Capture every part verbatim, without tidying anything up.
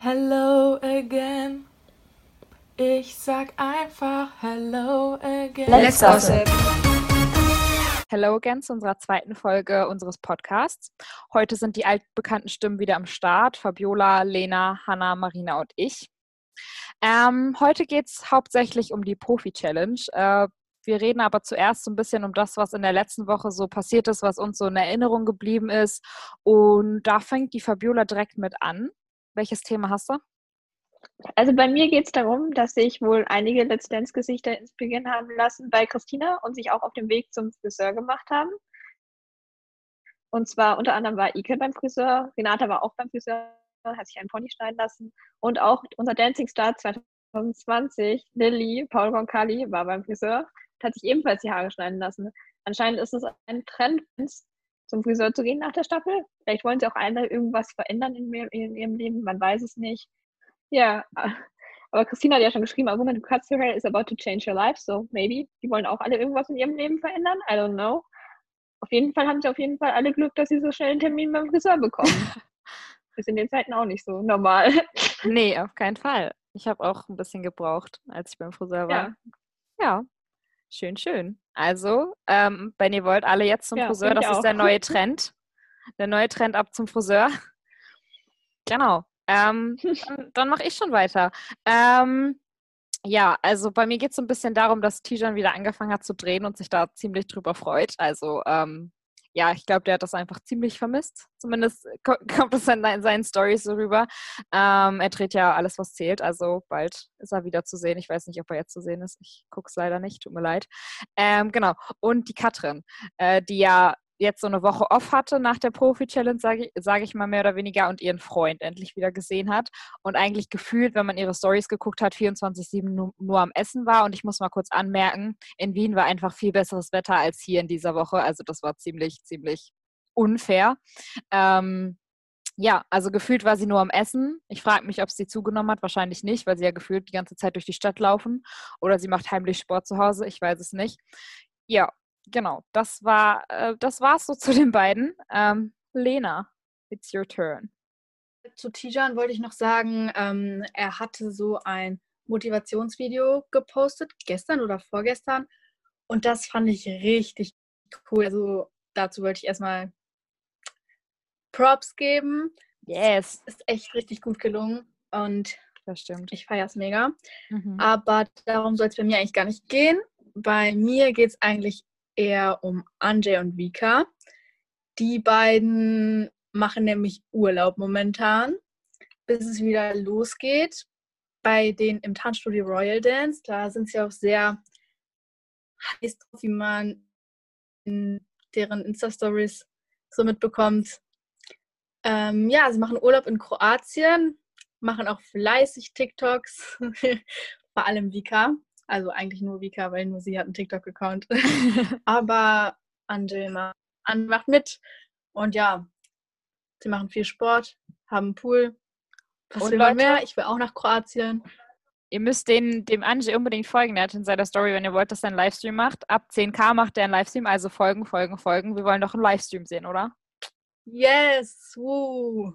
Hello again. Ich sag einfach Hello again. Let's gossip. Hello again zu unserer zweiten Folge unseres Podcasts. Heute sind die altbekannten Stimmen wieder am Start. Fabiola, Lena, Hannah, Marina und ich. Ähm, heute geht es hauptsächlich um die Profi-Challenge. Äh, wir reden aber zuerst so ein bisschen um das, was in der letzten Woche so passiert ist, was uns so in Erinnerung geblieben ist. Und da fängt die Fabiola direkt mit an. Welches Thema hast du? Also bei mir geht es darum, dass sich wohl einige Let's Dance-Gesichter inspirieren haben lassen bei Christina und sich auch auf dem Weg zum Friseur gemacht haben. Und zwar unter anderem war Ike beim Friseur, Renata war auch beim Friseur, hat sich einen Pony schneiden lassen. Und auch unser Dancing Star zwanzig zwanzig, Lilly, Paul Roncalli, war beim Friseur und hat sich ebenfalls die Haare schneiden lassen. Anscheinend ist es ein Trend, zum Friseur zu gehen nach der Staffel. Vielleicht wollen sie auch alle irgendwas verändern in, in ihrem Leben, man weiß es nicht. Ja, aber Christina hat ja schon geschrieben, a woman who cuts her hair is about to change her life, so maybe. Die wollen auch alle irgendwas in ihrem Leben verändern, I don't know. Auf jeden Fall haben sie auf jeden Fall alle Glück, dass sie so schnell einen Termin beim Friseur bekommen. Ist in den Zeiten auch nicht so normal. Nee, auf keinen Fall. Ich habe auch ein bisschen gebraucht, als ich beim Friseur war. Ja, Ja, schön, schön. Also, ähm, wenn ihr wollt, alle jetzt zum ja, Friseur, finde ich das ist auch. der neue Trend. Der neue Trend ab zum Friseur. Genau. Ähm, dann dann mache ich schon weiter. Ähm, ja, also bei mir geht es so ein bisschen darum, dass Tijan wieder angefangen hat zu drehen und sich da ziemlich drüber freut. Also, ähm, ja, ich glaube, der hat das einfach ziemlich vermisst. Zumindest ko- kommt es in seinen seinen Storys so rüber. Ähm, er dreht ja alles, was zählt. Also bald ist er wieder zu sehen. Ich weiß nicht, ob er jetzt zu sehen ist. Ich gucke es leider nicht. Tut mir leid. Ähm, genau. Und die Katrin, äh, die ja jetzt so eine Woche off hatte nach der Profi-Challenge, sage ich, sag ich mal mehr oder weniger, und ihren Freund endlich wieder gesehen hat. Und eigentlich gefühlt, wenn man ihre Stories geguckt hat, vierundzwanzig sieben nur, nur am Essen war. Und ich muss mal kurz anmerken, in Wien war einfach viel besseres Wetter als hier in dieser Woche. Also das war ziemlich, ziemlich unfair. Ähm, ja, also gefühlt war sie nur am Essen. Ich frage mich, ob sie zugenommen hat. Wahrscheinlich nicht, weil sie ja gefühlt die ganze Zeit durch die Stadt laufen. Oder sie macht heimlich Sport zu Hause. Ich weiß es nicht. Ja, genau. Das war, äh, das war's so zu den beiden. Ähm, Lena, it's your turn. Zu Tijan wollte ich noch sagen, ähm, er hatte so ein Motivationsvideo gepostet, gestern oder vorgestern. Und das fand ich richtig cool. Also dazu wollte ich erstmal Props geben. Yes, Ist echt richtig gut gelungen und das stimmt. ich feiere es mega. Mhm. Aber darum soll es bei mir eigentlich gar nicht gehen. Bei mir geht es eigentlich eher um Anjay und Vika. Die beiden machen nämlich Urlaub momentan, bis es wieder losgeht. Bei denen im Tanzstudio Royal Dance, da sind sie auch sehr heiß drauf, wie man in deren Insta-Stories so mitbekommt. Ähm, ja, sie machen Urlaub in Kroatien, machen auch fleißig TikToks, vor allem Vika. Also eigentlich nur Vika, weil nur sie hat einen TikTok-Account. Aber Angel macht mit. Und ja, sie machen viel Sport, haben einen Pool. Was Und will man Leute, mehr? Ich will auch nach Kroatien. ihr müsst den, dem Angie unbedingt folgen. Der hat in seiner Story, wenn ihr wollt, dass er einen Livestream macht. Ab zehn K macht er einen Livestream, also folgen, folgen, folgen. Wir wollen doch einen Livestream sehen, oder? Yes! Woo.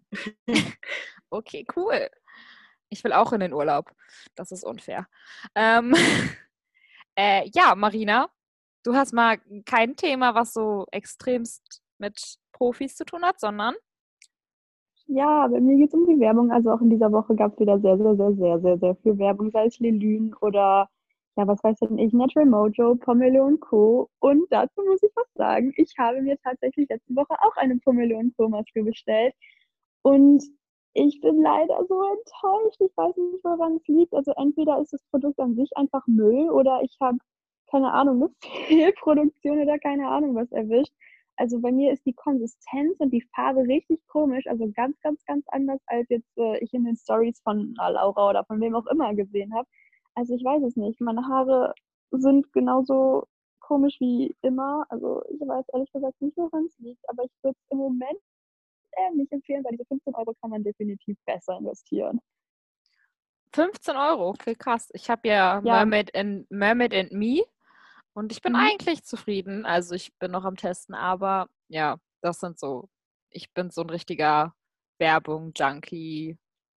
Okay, cool. Ich will auch in den Urlaub. Das ist unfair. Ähm, äh, ja, Marina, du hast mal kein Thema, was so extremst mit Profis zu tun hat, sondern Ja, bei mir geht es um die Werbung. Also auch in dieser Woche gab es wieder sehr, sehr, sehr, sehr, sehr, sehr viel Werbung, sei es Lelyn oder, ja, was weiß denn ich, Natural Mojo, Pomelo und Co. Und dazu muss ich was sagen. Ich habe mir tatsächlich letzte Woche auch eine Pomelo und Co. Maske bestellt. Und ich bin leider so enttäuscht. Ich weiß nicht, woran es liegt. Also entweder ist das Produkt an sich einfach Müll oder ich habe, keine Ahnung, eine Fehlproduktion oder keine Ahnung was erwischt. Also bei mir ist die Konsistenz und die Farbe richtig komisch, also ganz, ganz, ganz anders, als jetzt äh, ich in den Stories von äh, Laura oder von wem auch immer gesehen habe. Also ich weiß es nicht. Meine Haare sind genauso komisch wie immer. Also ich weiß ehrlich gesagt nicht, woran es liegt, aber ich würde es im Moment eher nicht empfehlen, weil diese fünfzehn Euro kann man definitiv besser investieren. fünfzehn Euro. Okay, krass. Ich habe ja, Ja, Mermaid and, Mermaid and Me und ich bin mhm. eigentlich zufrieden. Also ich bin noch am Testen, aber ja, das sind so, ich bin so ein richtiger Werbung-Junkie.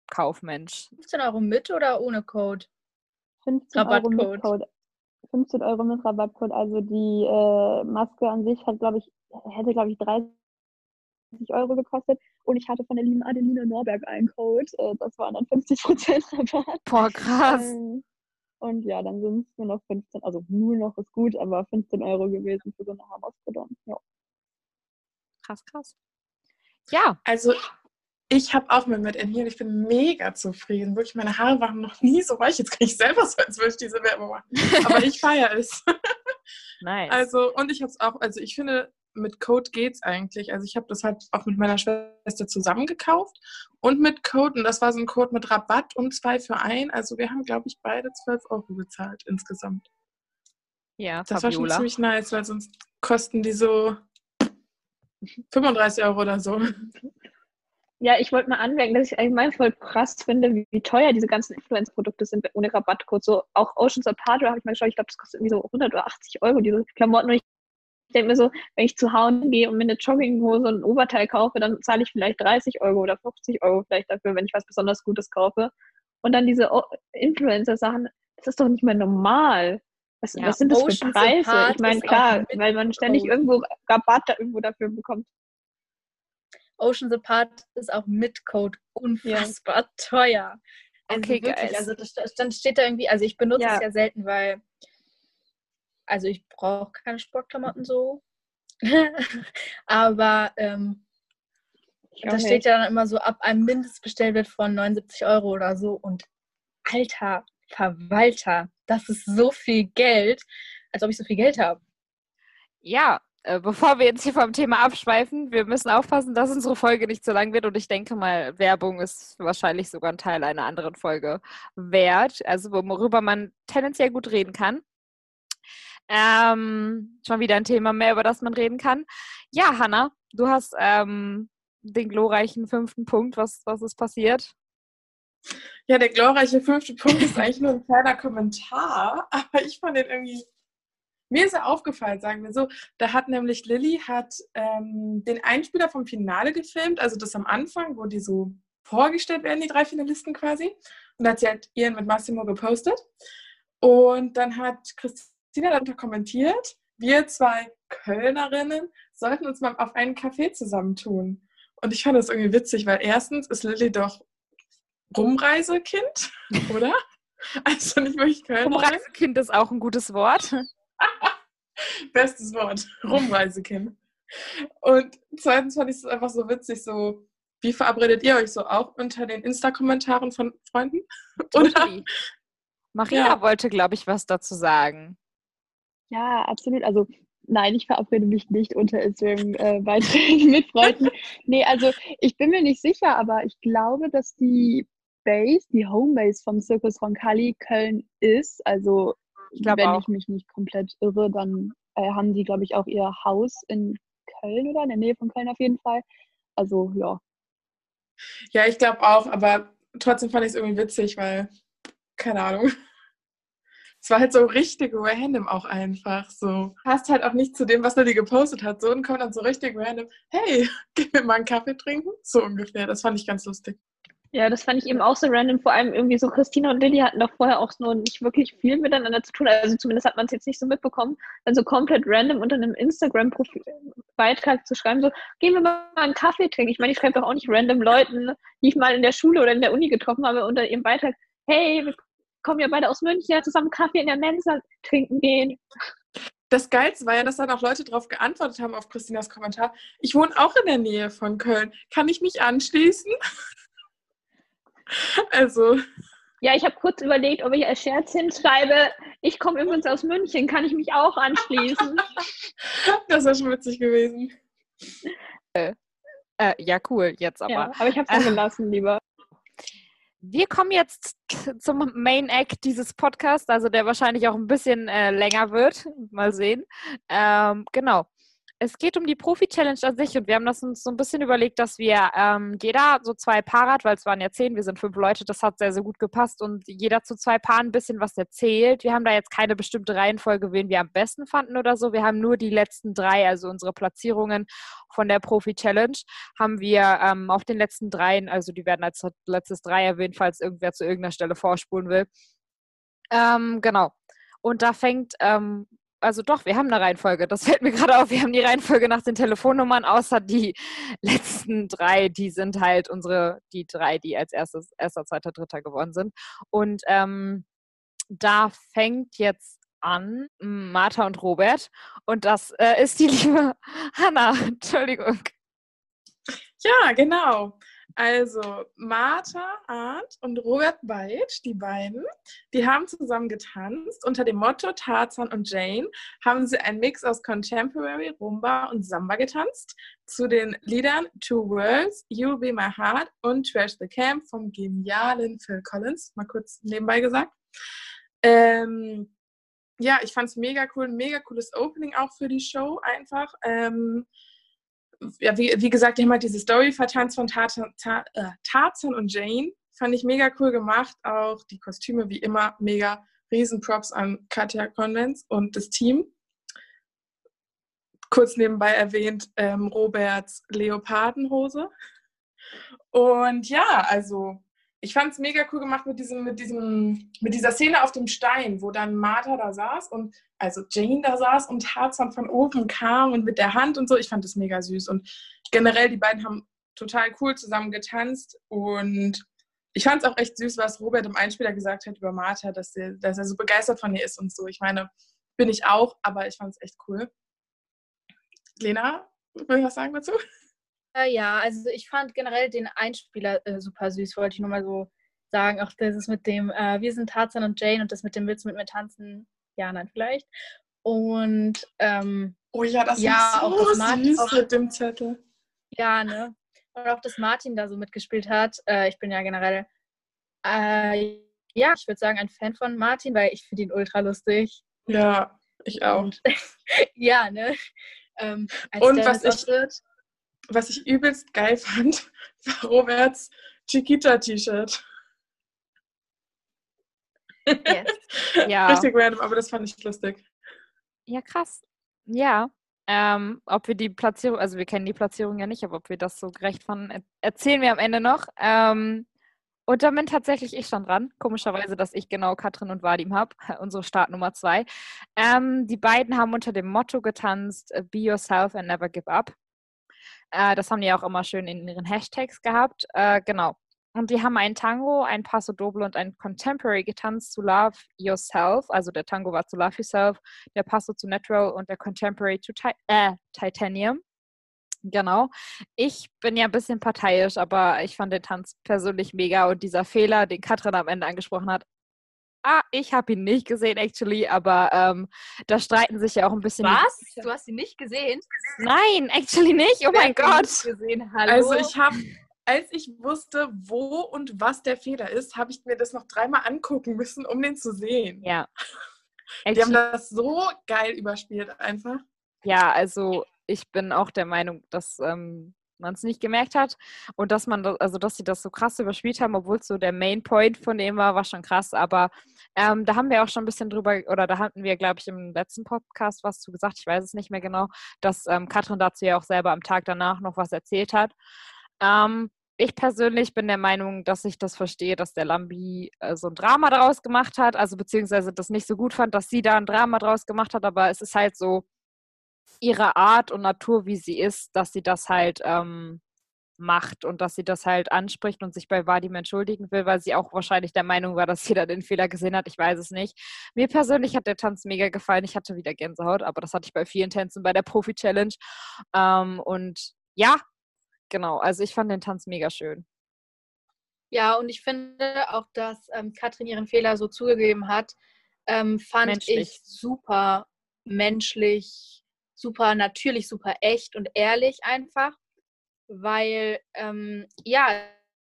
Kaufmensch. fünfzehn Euro mit oder ohne Code? fünfzehn Euro mit Rabattcode. Code. fünfzehn Euro mit Rabattcode. Also die äh, Maske an sich hat, glaube ich, hätte, glaube ich, dreißig Euro gekostet. Und ich hatte von der lieben Adeline Norberg einen Code. Äh, das waren dann fünfzig Prozent Rabatt. Boah, krass. Ähm, und ja, dann sind es nur noch fünfzehn, also nur noch ist gut, aber fünfzehn Euro gewesen für so eine Haarmaske. Ja. Krass, krass. Ja. Also ich habe auch mit Matt and Heal, ich bin mega zufrieden. Wirklich, meine Haare waren noch nie so weich. Jetzt kriege ich selber so, als würde ich diese Werbung machen. Aber ich feiere es. Nice. Also, und ich habe es auch, also ich finde, mit Code geht's eigentlich. Also ich habe das halt auch mit meiner Schwester zusammen gekauft und mit Code. Und das war so ein Code mit Rabatt und zwei für ein. Also wir haben, glaube ich, beide zwölf Euro bezahlt insgesamt. Ja, Das war schon Fabiola. ziemlich nice, weil sonst kosten die so fünfunddreißig Euro oder so. Ja, ich wollte mal anmerken, dass ich allgemein voll krass finde, wie, wie teuer diese ganzen Influence-Produkte sind ohne Rabattcode. So auch Oceans Apart, da habe ich mal geschaut, ich glaube, das kostet irgendwie so hundert oder achtzig Euro, diese Klamotten. Und ich denke mir so, wenn ich zu H und M gehe und mir eine Jogginghose und ein Oberteil kaufe, dann zahle ich vielleicht dreißig Euro oder fünfzig Euro vielleicht dafür, wenn ich was besonders Gutes kaufe. Und dann diese O- Influencer-Sachen, das ist doch nicht mehr normal. Was, Ja, was sind das für Oceans Preise? Apart Ich meine, ist auch klar, mit weil man ständig Code. irgendwo Rabatt da irgendwo dafür bekommt. Oceans Apart ist auch mit Code unfassbar teuer. Also Okay, wirklich, geil. also das, dann steht da irgendwie, also ich benutze Ja. es ja selten, weil, also ich brauche keine Sportklamotten so. Aber ähm, Ich da auch steht nicht. ja dann immer so ab einem Mindestbestellwert von neunundsiebzig Euro oder so. Und alter Verwalter, das ist so viel Geld, als ob ich so viel Geld habe. Ja, äh, bevor wir jetzt hier vom Thema abschweifen, wir müssen aufpassen, dass unsere Folge nicht so lang wird und ich denke mal, Werbung ist wahrscheinlich sogar ein Teil einer anderen Folge wert, also worüber man tendenziell gut reden kann. Ähm, schon wieder ein Thema mehr, über das man reden kann. Ja, Hannah, du hast ähm, den glorreichen fünften Punkt. Was, was ist passiert? Ja, der glorreiche fünfte Punkt ist eigentlich nur ein kleiner Kommentar, aber ich fand den irgendwie, mir ist er aufgefallen, sagen wir so, da hat nämlich Lilly hat ähm, den Einspieler vom Finale gefilmt, also das am Anfang, wo die so vorgestellt werden, die drei Finalisten quasi, und da hat sie halt ihren mit Massimo gepostet und dann hat Christina darunter kommentiert, wir zwei Kölnerinnen sollten uns mal auf einen Kaffee zusammentun. Und ich fand das irgendwie witzig, weil erstens ist Lilly doch Rumreisekind, oder? Also nicht wirklich Kölnerin. Rumreisekind ist auch ein gutes Wort. Bestes Wort, Rumreisekind. Und zweitens fand ich es einfach so witzig, so, wie verabredet ihr euch so auch unter den Insta-Kommentaren von Freunden? Oder? Totally. Marina Ja. wollte, glaube ich, was dazu sagen. Ja, absolut. Also nein, ich verabrede mich nicht unter Instagram-Beiträgen mit Freunden. Nee, also ich bin mir nicht sicher, aber ich glaube, dass die Base, die Homebase vom Circus Roncalli Köln ist. Also Ich glaube wenn auch. ich mich nicht komplett irre, dann äh, haben die, glaube ich, auch ihr Haus in Köln oder in der Nähe von Köln auf jeden Fall. Also ja. Ja, ich glaube auch, aber trotzdem fand ich es irgendwie witzig, weil, keine Ahnung. Es war halt so richtig random auch einfach so. Passt halt auch nicht zu dem, was Lilly gepostet hat. So und kommt dann so richtig random, hey, gehen wir mal einen Kaffee trinken? So ungefähr. Das fand ich ganz lustig. Ja, das fand ich eben auch so random. Vor allem irgendwie so Christina und Lilly hatten doch vorher auch nur nicht wirklich viel miteinander zu tun. Also zumindest hat man es jetzt nicht so mitbekommen. Dann so komplett random unter einem Instagram-Beitrag zu schreiben, so, gehen wir mal einen Kaffee trinken. Ich meine, ich schreibe doch auch nicht random Leuten, die ich mal in der Schule oder in der Uni getroffen habe, unter ihrem Beitrag, hey, wir kommen ja beide aus München, ja, zusammen Kaffee in der Mensa trinken gehen. Das Geilste war ja, dass dann auch Leute darauf geantwortet haben auf Christinas Kommentar. Ich wohne auch in der Nähe von Köln. Kann ich mich anschließen? Also, Ja, ich habe kurz überlegt, ob ich als Scherz hinschreibe, ich komme übrigens aus München, kann ich mich auch anschließen? das wäre schon witzig gewesen. Äh, ja, cool, jetzt aber. Ja, aber ich habe es dann gelassen, lieber. Wir kommen jetzt zum Main Act dieses Podcasts, also der wahrscheinlich auch ein bisschen äh, länger wird. Mal sehen. Ähm, genau. es geht um die Profi-Challenge an sich und wir haben das uns so ein bisschen überlegt, dass wir ähm, jeder so zwei Paare hat, weil es waren ja zehn, wir sind fünf Leute, das hat sehr, sehr gut gepasst und jeder zu zwei Paaren ein bisschen was erzählt. Wir haben da jetzt keine bestimmte Reihenfolge, wen wir am besten fanden oder so. Wir haben nur die letzten drei, also unsere Platzierungen von der Profi-Challenge, haben wir ähm, auf den letzten dreien, also die werden als letztes drei erwähnt, falls irgendwer zu irgendeiner Stelle vorspulen will. Ähm, genau. Und da fängt, ähm, also doch, wir haben eine Reihenfolge. Das fällt mir gerade auf. Wir haben die Reihenfolge nach den Telefonnummern, außer die letzten drei, die sind halt unsere, die drei, die als erstes, erster, zweiter, dritter geworden sind. Und ähm, da fängt jetzt an Martha und Robert. Und das äh, ist die liebe Hannah. Entschuldigung. Ja, genau. Also Martha, Arndt und Robert Beitsch, die beiden, die haben zusammen getanzt. Unter dem Motto Tarzan und Jane haben sie einen Mix aus Contemporary, Rumba und Samba getanzt. Zu den Liedern Two Worlds, You'll Be My Heart und Trash the Camp vom genialen Phil Collins, mal kurz nebenbei gesagt. Ähm, ja, ich fand es mega cool, mega cooles Opening auch für die Show einfach. Ähm, Ja, wie, wie gesagt, die haben halt diese Story vertanzt von Tarzan, äh, Tarzan und Jane. Fand ich mega cool gemacht. Auch die Kostüme, wie immer, mega. Riesenprops an Katja Convents und das Team. Kurz nebenbei erwähnt, ähm, Roberts Leopardenhose. Und ja, also ich fand es mega cool gemacht mit diesem, mit diesem, mit dieser Szene auf dem Stein, wo dann Martha da saß und also Jane da saß und Tarzan von oben kam und mit der Hand und so. Ich fand das mega süß. Und generell, die beiden haben total cool zusammen getanzt. Und ich fand es auch echt süß, was Robert im Einspieler gesagt hat über Martha, dass er, dass er so begeistert von ihr ist und so. Ich meine, bin ich auch, aber ich fand es echt cool. Lena, will ich was sagen dazu? Äh, ja, also ich fand generell den Einspieler äh, super süß, wollte ich nur mal so sagen. Auch das ist mit dem, äh, wir sind Tarzan und Jane und das mit dem Witz mit mir tanzen, ja, nein, vielleicht. Und ähm, Oh ja, das ja, war auch so das Martin, süß mit dem Zettel. ja, ne? Und auch, dass Martin da so mitgespielt hat. Äh, ich bin ja generell, äh, ja, ich würde sagen, ein Fan von Martin, weil ich finde ihn ultra lustig. Ja, ich auch. Und ja, ne? Ähm, als Und Dennis was ich, auftritt, was ich übelst geil fand, war Roberts Chiquita-T-Shirt. yes. Ja. Richtig random, aber das fand ich lustig. Ja, krass. Ja. Ähm, ob wir die Platzierung, also wir kennen die Platzierung ja nicht, aber ob wir das so gerecht fanden, er- erzählen wir am Ende noch. Ähm, und dann bin tatsächlich ich schon dran. Komischerweise, dass ich genau Katrin und Vadim habe, unsere Startnummer zwei. Ähm, die beiden haben unter dem Motto getanzt, äh, Be yourself and never give up. Äh, das haben die auch immer schön in ihren Hashtags gehabt. Äh, genau. Und die haben einen Tango, ein Paso Doble und ein Contemporary getanzt zu Love Yourself. Also der Tango war zu Love Yourself, der Paso zu Natural und der Contemporary zu Ti- äh, Titanium. Genau. Ich bin ja ein bisschen parteiisch, aber ich fand den Tanz persönlich mega. Und dieser Fehler, den Katrin am Ende angesprochen hat, ah, ich habe ihn nicht gesehen, actually, aber ähm, da streiten sich ja auch ein bisschen die Was? Gesichter. Du hast ihn nicht gesehen? Nein, actually nicht. Oh Wer mein hat ihn Gott. nicht gesehen? Hallo? Also ich habe, als ich wusste, wo und was der Fehler ist, habe ich mir das noch dreimal angucken müssen, um den zu sehen. Ja. Die haben Actually, das so geil überspielt einfach. ja, also ich bin auch der Meinung, dass ähm, man es nicht gemerkt hat und dass man, das, also dass sie das so krass überspielt haben, obwohl es so der Main Point von dem war, war schon krass. Aber ähm, da haben wir auch schon ein bisschen drüber, oder da hatten wir, glaube ich, im letzten Podcast was zu gesagt, ich weiß es nicht mehr genau, dass ähm, Katrin dazu ja auch selber am Tag danach noch was erzählt hat. Ähm, ich persönlich bin der Meinung, dass ich das verstehe, dass der Lambi äh, so ein Drama daraus gemacht hat, also beziehungsweise das nicht so gut fand, dass sie da ein Drama draus gemacht hat, aber es ist halt so ihre Art und Natur, wie sie ist, dass sie das halt ähm, macht und dass sie das halt anspricht und sich bei Vadim entschuldigen will, weil sie auch wahrscheinlich der Meinung war, dass jeder den Fehler gesehen hat. Ich weiß es nicht. Mir persönlich hat der Tanz mega gefallen. Ich hatte wieder Gänsehaut, aber das hatte ich bei vielen Tänzen bei der Profi-Challenge. Ähm, und ja, genau. Also ich fand den Tanz mega schön. Ja, und ich finde auch, dass ähm, Katrin ihren Fehler so zugegeben hat, ähm, fand Menschlich. ich super menschlich, super natürlich, super echt und ehrlich einfach, weil, ähm, ja,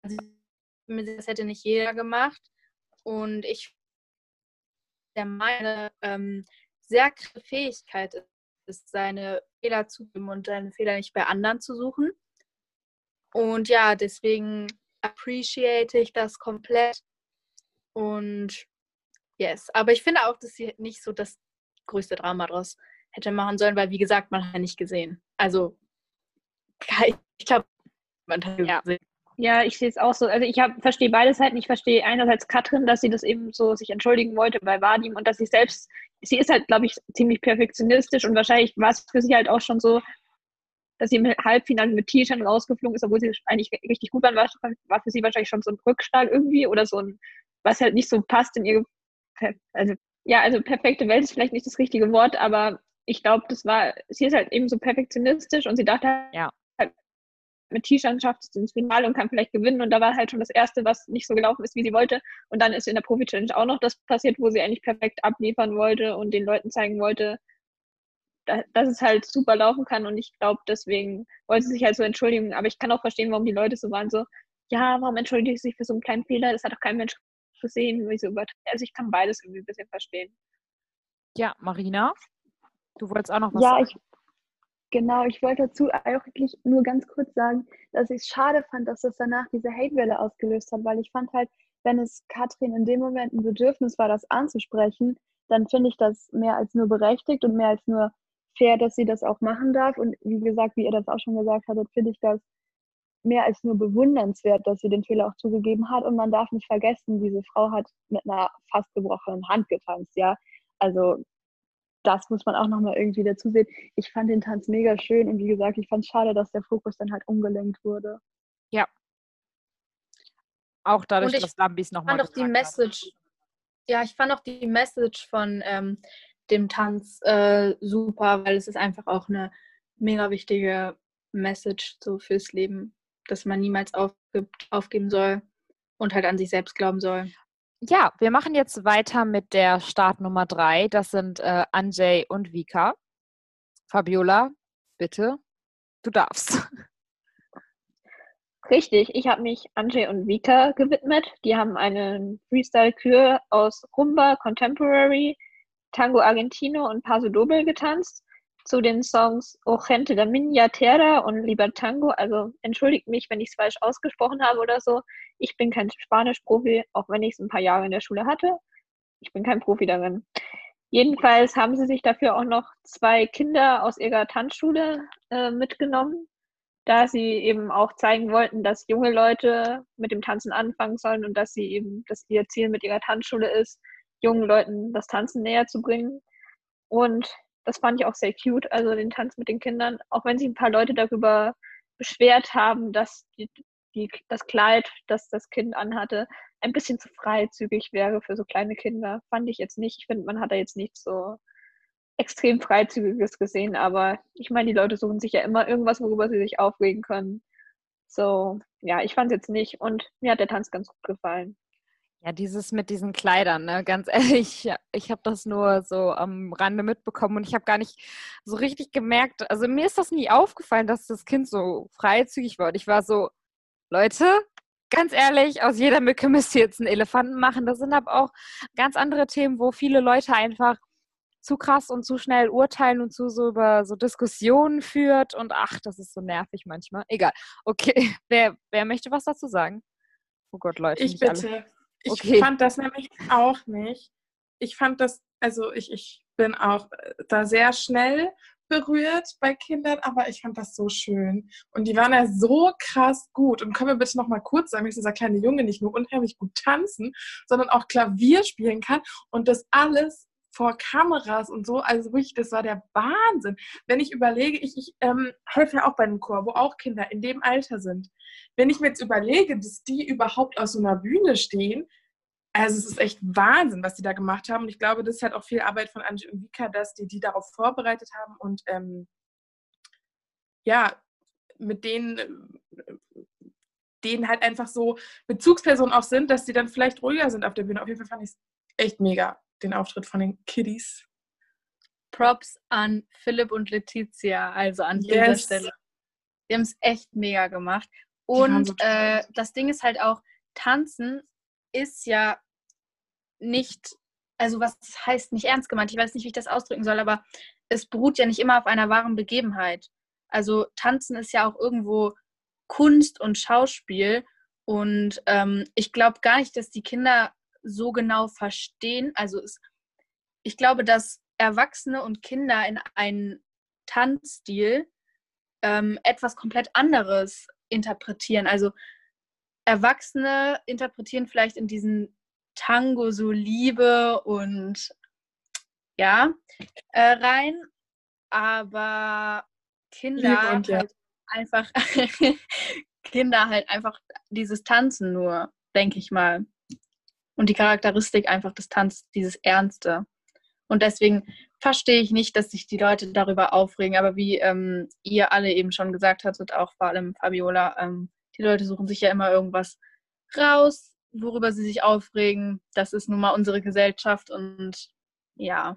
das hätte nicht jeder gemacht und ich der meine ähm, sehr krasse Fähigkeit ist, seine Fehler zugeben und seine Fehler nicht bei anderen zu suchen. Und ja, deswegen appreciate ich das komplett. Und yes, aber ich finde auch, dass sie nicht so das größte Drama draus hätte machen sollen, weil, wie gesagt, man hat ja nicht gesehen. Also, ich glaube, man hat Ja. gesehen. Ja, ich sehe es auch so. Also ich verstehe beides halt nicht. Ich verstehe einerseits Katrin, dass sie das eben so sich entschuldigen wollte bei Vadim und dass sie selbst, sie ist halt, glaube ich, ziemlich perfektionistisch und wahrscheinlich war es für sie halt auch schon so, dass sie im Halbfinale mit Tijan rausgeflogen ist, obwohl sie eigentlich richtig gut waren, war, war für sie wahrscheinlich schon so ein Rückschlag irgendwie oder so ein, was halt nicht so passt in ihre, also ja, also perfekte Welt ist vielleicht nicht das richtige Wort, aber ich glaube, das war, sie ist halt eben so perfektionistisch und sie dachte Ja. halt, mit Tijan schafft es ins Finale und kann vielleicht gewinnen und da war halt schon das Erste, was nicht so gelaufen ist, wie sie wollte und dann ist in der Profi-Challenge auch noch das passiert, wo sie eigentlich perfekt abliefern wollte und den Leuten zeigen wollte, dass es halt super laufen kann und ich glaube, deswegen wollte sie sich halt so entschuldigen, aber ich kann auch verstehen, warum die Leute so waren, so, ja, warum entschuldigt sie sich für so einen kleinen Fehler, das hat doch kein Mensch gesehen, wie so übertrieben. Also ich kann beides irgendwie ein bisschen verstehen. Ja, Marina, du wolltest auch noch was Ja, sagen? ich, genau, ich wollte dazu eigentlich nur ganz kurz sagen, dass ich es schade fand, dass das danach diese Hatewelle ausgelöst hat, weil ich fand halt, wenn es Katrin in dem Moment ein Bedürfnis war, das anzusprechen, dann finde ich das mehr als nur berechtigt und mehr als nur fair, dass sie das auch machen darf. Und wie gesagt, wie ihr das auch schon gesagt hattet, finde ich das mehr als nur bewundernswert, dass sie den Fehler auch zugegeben hat. Und man darf nicht vergessen, diese Frau hat mit einer fast gebrochenen Hand getanzt, ja. Also das muss man auch nochmal irgendwie dazu sehen. Ich fand den Tanz mega schön und wie gesagt, ich fand es schade, dass der Fokus dann halt umgelenkt wurde. Ja. Auch dadurch, Und ich dass Lambis nochmal fand auch die Message, hat. ja, ich fand auch die Message von ähm, dem Tanz äh, super, weil es ist einfach auch eine mega wichtige Message so fürs Leben, dass man niemals aufgibt, aufgeben soll und halt an sich selbst glauben soll. Ja, wir machen jetzt weiter mit der Startnummer drei. Das sind äh, Anjay und Vika. Fabiola, bitte, du darfst. Richtig, ich habe mich Anjay und Vika gewidmet. Die haben einen Freestyle-Kür aus Rumba, Contemporary, Tango Argentino und Paso Doble getanzt. Zu den Songs O Gente da Minha Terra und Lieber Tango. Also entschuldigt mich, wenn ich es falsch ausgesprochen habe oder so. Ich bin kein Spanisch-Profi, auch wenn ich es ein paar Jahre in der Schule hatte. Ich bin kein Profi darin. Jedenfalls haben sie sich dafür auch noch zwei Kinder aus ihrer Tanzschule äh, mitgenommen, da sie eben auch zeigen wollten, dass junge Leute mit dem Tanzen anfangen sollen und dass sie eben, dass ihr Ziel mit ihrer Tanzschule ist, jungen Leuten das Tanzen näher zu bringen. Und das fand ich auch sehr cute, also den Tanz mit den Kindern, auch wenn sich ein paar Leute darüber beschwert haben, dass die, die, das Kleid, das das Kind anhatte, ein bisschen zu freizügig wäre für so kleine Kinder. Fand ich jetzt nicht. Ich finde, man hat da jetzt nichts so extrem Freizügiges gesehen, aber ich meine, die Leute suchen sich ja immer irgendwas, worüber sie sich aufregen können. So, ja, ich fand es jetzt nicht und mir hat der Tanz ganz gut gefallen. Ja, dieses mit diesen Kleidern, ne? Ganz ehrlich, ich habe das nur so am Rande mitbekommen und ich habe gar nicht so richtig gemerkt, also mir ist das nie aufgefallen, dass das Kind so freizügig war. Und ich war so, Leute, ganz ehrlich, aus jeder Mücke müsst ihr jetzt einen Elefanten machen. Das sind aber auch ganz andere Themen, wo viele Leute einfach zu krass und zu schnell urteilen und zu so über so Diskussionen führt und ach, das ist so nervig manchmal. Egal. Okay, wer, wer möchte was dazu sagen? Oh Gott, Leute, Ich nicht bitte. alle. Ich Okay. fand das nämlich auch nicht. Ich fand das, also ich, ich bin auch da sehr schnell berührt bei Kindern, aber ich fand das so schön. Und die waren ja so krass gut. Und können wir bitte noch mal kurz sagen, dass dieser kleine Junge nicht nur unheimlich gut tanzen, sondern auch Klavier spielen kann und das alles vor Kameras und so, also wirklich, das war der Wahnsinn. Wenn ich überlege, ich, ich ähm, helfe ja auch bei einem Chor, wo auch Kinder in dem Alter sind. Wenn ich mir jetzt überlege, dass die überhaupt auf so einer Bühne stehen, also es ist echt Wahnsinn, was die da gemacht haben. Und ich glaube, das ist halt auch viel Arbeit von Anjay und Vika, dass die die darauf vorbereitet haben und ähm, ja, mit denen, denen halt einfach so Bezugspersonen auch sind, dass die dann vielleicht ruhiger sind auf der Bühne. Auf jeden Fall fand ich es echt mega, den Auftritt von den Kiddies. Props an Philipp und Letizia, also an Yes. dieser Stelle. Die haben es echt mega gemacht. Und so äh, das Ding ist halt auch, Tanzen ist ja nicht, also was heißt nicht ernst gemeint, ich weiß nicht, wie ich das ausdrücken soll, aber es beruht ja nicht immer auf einer wahren Begebenheit. Also Tanzen ist ja auch irgendwo Kunst und Schauspiel. Und ähm, ich glaube gar nicht, dass die Kinder so genau verstehen. Also es, ich glaube, dass Erwachsene und Kinder in einen Tanzstil ähm, etwas komplett anderes interpretieren. Also Erwachsene interpretieren vielleicht in diesen Tango so Liebe und ja, äh, rein, aber Kinder Liebe und ja. halt einfach Kinder halt einfach dieses Tanzen nur, denke ich mal. Und die Charakteristik einfach des Tanzes, dieses Ernste. Und deswegen verstehe ich nicht, dass sich die Leute darüber aufregen. Aber wie ähm, ihr alle eben schon gesagt habt, und auch vor allem Fabiola, ähm, die Leute suchen sich ja immer irgendwas raus, worüber sie sich aufregen. Das ist nun mal unsere Gesellschaft und ja.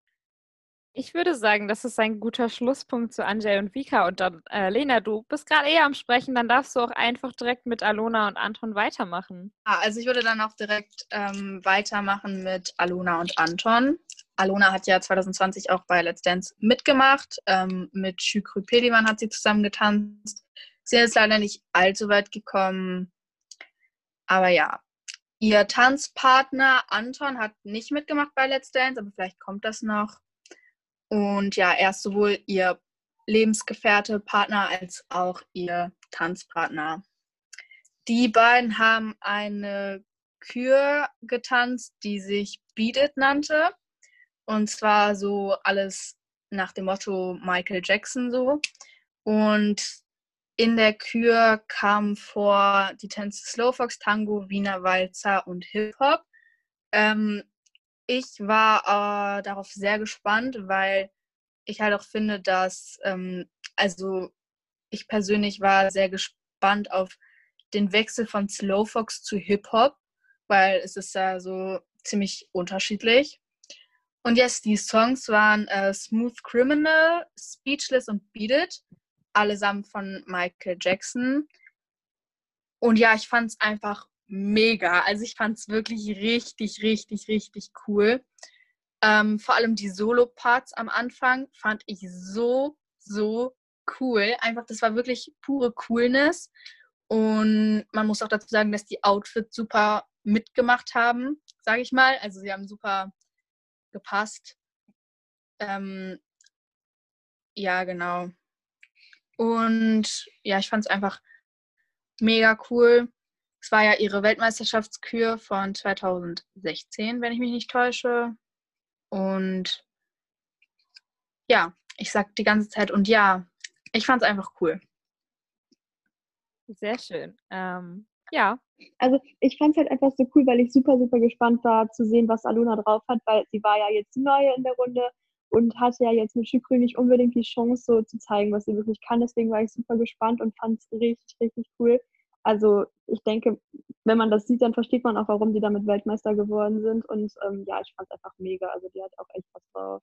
Ich würde sagen, das ist ein guter Schlusspunkt zu Anjay und Vika. Und dann, äh, Lena, du bist gerade eher am Sprechen, dann darfst du auch einfach direkt mit Alona und Anton weitermachen. Ah, also ich würde dann auch direkt ähm, weitermachen mit Alona und Anton. Alona hat ja zwanzig zwanzig auch bei Let's Dance mitgemacht. Ähm, mit Şükrü Pelivan hat sie zusammen getanzt. Sie ist leider nicht allzu weit gekommen. Aber ja, ihr Tanzpartner Anton hat nicht mitgemacht bei Let's Dance, aber vielleicht kommt das noch. Und ja, er ist sowohl ihr Lebensgefährte, Partner als auch ihr Tanzpartner. Die beiden haben eine Kür getanzt, die sich Beat It nannte. Und zwar so alles nach dem Motto Michael Jackson so. Und in der Kür kamen vor die Tänze Slowfox, Tango, Wiener Walzer und Hip-Hop. Ähm, ich war äh, darauf sehr gespannt, weil ich halt auch finde, dass, ähm, also ich persönlich war sehr gespannt auf den Wechsel von Slowfox zu Hip-Hop, weil es ist ja so ziemlich unterschiedlich. Und yes, die Songs waren äh, Smooth Criminal, Speechless und Beat It, allesamt von Michael Jackson. Und ja, ich fand es einfach mega. Also ich fand es wirklich richtig, richtig, richtig cool. Ähm, vor allem die Solo-Parts am Anfang fand ich so, so cool. Einfach, das war wirklich pure Coolness. Und man muss auch dazu sagen, dass die Outfits super mitgemacht haben, sage ich mal. Also sie haben super gepasst. Ähm, ja, genau. Und ja, ich fand es einfach mega cool. Es war ja ihre Weltmeisterschaftskür von zwanzig sechzehn, wenn ich mich nicht täusche. Und ja, ich sag die ganze Zeit und ja, ich fand es einfach cool. Sehr schön. Ähm, ja. Also ich fand es halt einfach so cool, weil ich super, super gespannt war zu sehen, was Alona drauf hat, weil sie war ja jetzt die Neue in der Runde und hatte ja jetzt mit Şükrü nicht unbedingt die Chance, so zu zeigen, was sie wirklich kann. Deswegen war ich super gespannt und fand es richtig, richtig cool. Also ich denke, wenn man das sieht, dann versteht man auch, warum die damit Weltmeister geworden sind. Und ähm, ja, ich fand es einfach mega. Also die hat auch echt was drauf.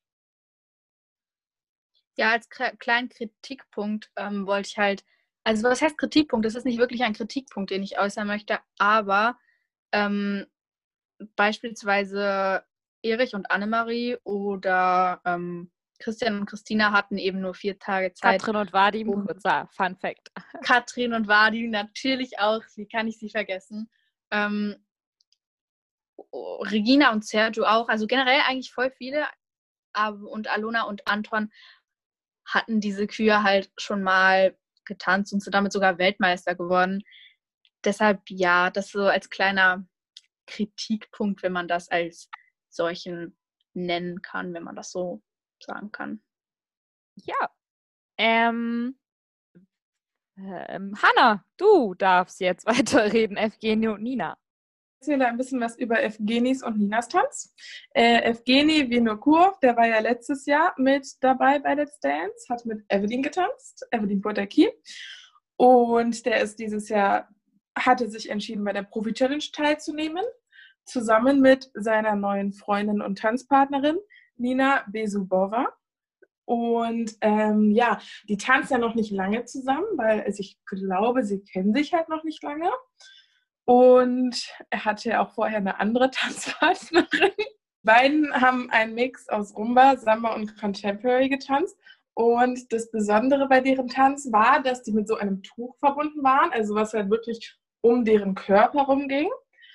Ja, als k- kleinen Kritikpunkt ähm, wollte ich halt, also was heißt Kritikpunkt? Das ist nicht wirklich ein Kritikpunkt, den ich äußern möchte, aber ähm, beispielsweise Erich und Annemarie oder ähm, Christian und Christina hatten eben nur vier Tage Zeit. Katrin und Vadim, um- kurzer Fun Fact. Katrin und Vadim natürlich auch, wie kann ich sie vergessen? Ähm, oh, Regina und Sergio auch, also generell eigentlich voll viele. Aber, und Alona und Anton hatten diese Kühe halt schon mal getanzt und sind damit sogar Weltmeister geworden. Deshalb ja, das so als kleiner Kritikpunkt, wenn man das als solchen nennen kann, wenn man das so sagen kann. Ja. Ähm, ähm, Hanna, du darfst jetzt weiterreden, Evgenie und Nina. Ich erzähle ein bisschen was über Evgenis und Ninas Tanz. Äh, Evgeni Vinokurov, der war ja letztes Jahr mit dabei bei Let's Dance, hat mit Evelyn getanzt, Evelyn Bodaki. Und der ist dieses Jahr, hatte sich entschieden, bei der Profi-Challenge teilzunehmen, zusammen mit seiner neuen Freundin und Tanzpartnerin Nina Besubova. Und ähm, ja, die tanzen ja noch nicht lange zusammen, weil also ich glaube, sie kennen sich halt noch nicht lange. Und er hatte ja auch vorher eine andere Tanzpartnerin. beiden haben einen Mix aus Rumba, Samba und Contemporary getanzt. Und das Besondere bei deren Tanz war, dass die mit so einem Tuch verbunden waren, also was halt wirklich um deren Körper rumging.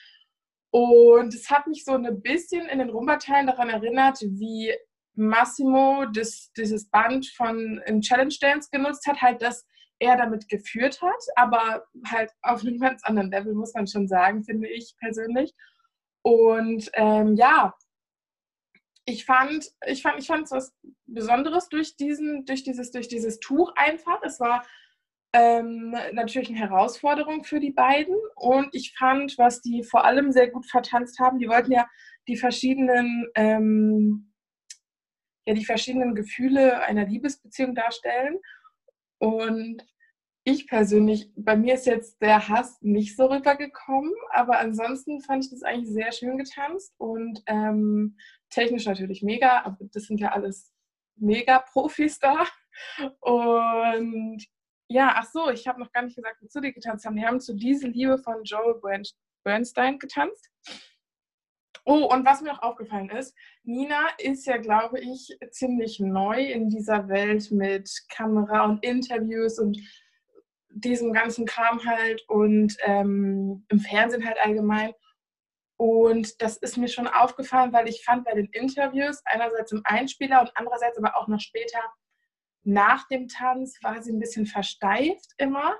Und es hat mich so ein bisschen in den Rumba-Teilen daran erinnert, wie Massimo das, dieses Band von im Challenge Dance genutzt hat, halt, dass er damit geführt hat, aber halt auf einem ganz anderen Level, muss man schon sagen, finde ich persönlich. Und ähm, ja, Ich fand, ich fand, ich fand es was Besonderes durch diesen, durch dieses, durch dieses Tuch einfach. Es war ähm, natürlich eine Herausforderung für die beiden. Und ich fand, was die vor allem sehr gut vertanzt haben, die wollten ja die verschiedenen, ähm, ja, die verschiedenen Gefühle einer Liebesbeziehung darstellen. Und ich persönlich, bei mir ist jetzt der Hass nicht so rübergekommen, aber ansonsten fand ich das eigentlich sehr schön getanzt und ähm, technisch natürlich mega, aber das sind ja alles Mega-Profis da. Und ja, ach so, ich habe noch gar nicht gesagt, wozu die getanzt haben. Die haben zu Diese Liebe von Joel Bernstein getanzt. Oh, und was mir auch aufgefallen ist, Nina ist ja, glaube ich, ziemlich neu in dieser Welt mit Kamera und Interviews und diesem ganzen Kram halt und ähm, im Fernsehen halt allgemein. Und das ist mir schon aufgefallen, weil ich fand bei den Interviews, einerseits im Einspieler und andererseits aber auch noch später nach dem Tanz, war sie ein bisschen versteift immer.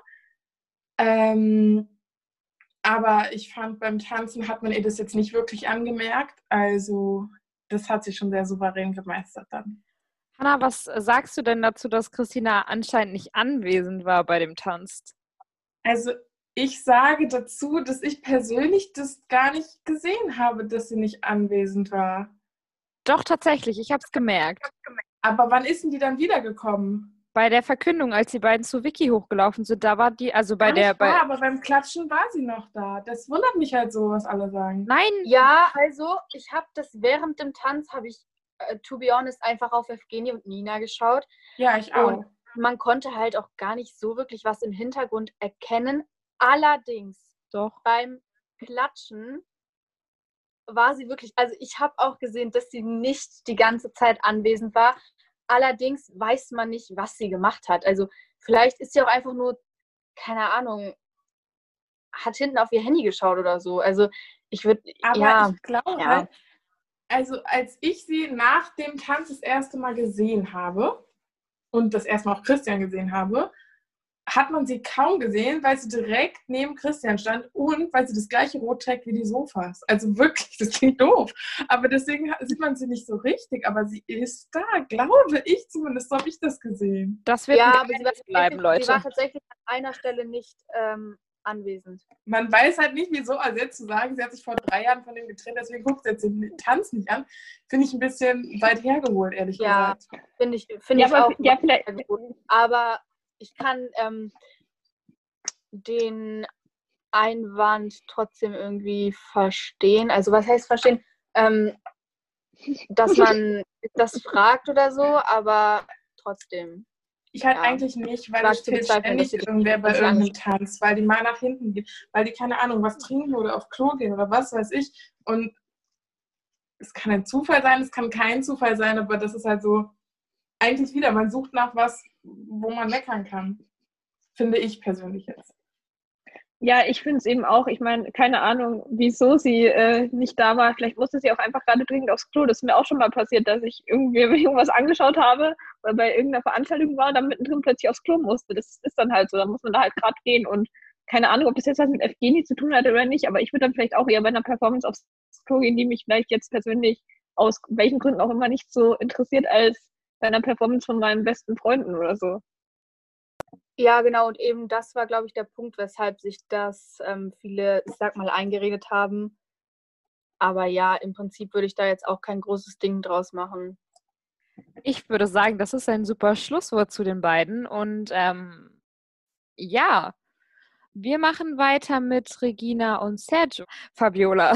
Ähm, aber ich fand, beim Tanzen hat man ihr das jetzt nicht wirklich angemerkt. Also das hat sie schon sehr souverän gemeistert dann. Hanna, was sagst du denn dazu, dass Christina anscheinend nicht anwesend war bei dem Tanz? Also ich sage dazu, dass ich persönlich das gar nicht gesehen habe, dass sie nicht anwesend war. Doch, tatsächlich, ich habe es gemerkt. Aber wann ist denn die dann wiedergekommen? Bei der Verkündung, als die beiden zu Vicky hochgelaufen sind, da war die, also bei Gar der... nicht Bei, wahr, aber beim Klatschen war sie noch da. Das wundert mich halt so, was alle sagen. nein, Ja, also ich habe das während dem Tanz, habe ich, äh, to be honest, einfach auf Evgenie und Nina geschaut. Ja, ich auch. Und man konnte halt auch gar nicht so wirklich was im Hintergrund erkennen. Allerdings doch. beim Klatschen war sie wirklich, also ich habe auch gesehen, dass sie nicht die ganze Zeit anwesend war. Allerdings weiß man nicht, was sie gemacht hat. Also vielleicht ist sie auch einfach nur, keine Ahnung, hat hinten auf ihr Handy geschaut oder so. Also ich würde, Aber ja, ich glaube, ja. also als ich sie nach dem Tanz das erste Mal gesehen habe und das erste Mal auch Christian gesehen habe, hat man sie kaum gesehen, weil sie direkt neben Christian stand und weil sie das gleiche Rot trägt wie die Sofas. Also wirklich, das klingt doof. Aber deswegen sieht man sie nicht so richtig. Aber sie ist da, glaube ich zumindest. So habe ich das gesehen. Das wird Ja, ein aber sie war, Geheimnis bleiben, Leute. sie war tatsächlich an einer Stelle nicht ähm, anwesend. Man weiß halt nicht, wieso, also jetzt zu sagen, sie hat sich vor drei Jahren von dem getrennt, deswegen guckt sie jetzt den Tanz nicht an, finde ich ein bisschen weit hergeholt, ehrlich Ja, gesagt. finde ich, find Ja, ich aber, auch. ja, vielleicht, Aber ich kann ähm, den Einwand trotzdem irgendwie verstehen. Also was heißt verstehen? Ähm, dass man das fragt oder so, aber trotzdem. Ich halt Ja. eigentlich nicht, weil Wag es zu fehlt bezweifeln, ständig dass sie die irgendwer bei ganz lange irgendeinem Tanz, weil die mal nach hinten gehen, weil die, keine Ahnung, was trinken oder auf Klo gehen oder was weiß ich. Und es kann ein Zufall sein, es kann kein Zufall sein, aber das ist halt so, eigentlich wieder, man sucht nach was, wo man meckern kann. Finde ich persönlich jetzt. ja, ich finde es eben auch, ich meine, keine Ahnung, wieso sie äh, nicht da war. Vielleicht musste sie auch einfach gerade dringend aufs Klo. Das ist mir auch schon mal passiert, dass ich irgendwie irgendwas angeschaut habe oder bei irgendeiner Veranstaltung war und dann mittendrin plötzlich aufs Klo musste. Das ist dann halt so, da muss man da halt gerade gehen und keine Ahnung, ob das jetzt was mit Evgenie zu tun hat oder nicht, aber ich würde dann vielleicht auch eher bei einer Performance aufs Klo gehen, die mich vielleicht jetzt persönlich aus welchen Gründen auch immer nicht so interessiert als bei einer Performance von meinen besten Freunden oder so. Ja, genau, und eben das war, glaube ich, der Punkt, weshalb sich das ähm, viele, ich sag mal, eingeredet haben. Aber ja, im Prinzip würde ich da jetzt auch kein großes Ding draus machen. Ich würde sagen, das ist ein super Schlusswort zu den beiden. Und ähm, ja, wir machen weiter mit Regina und Sergio. Fabiola.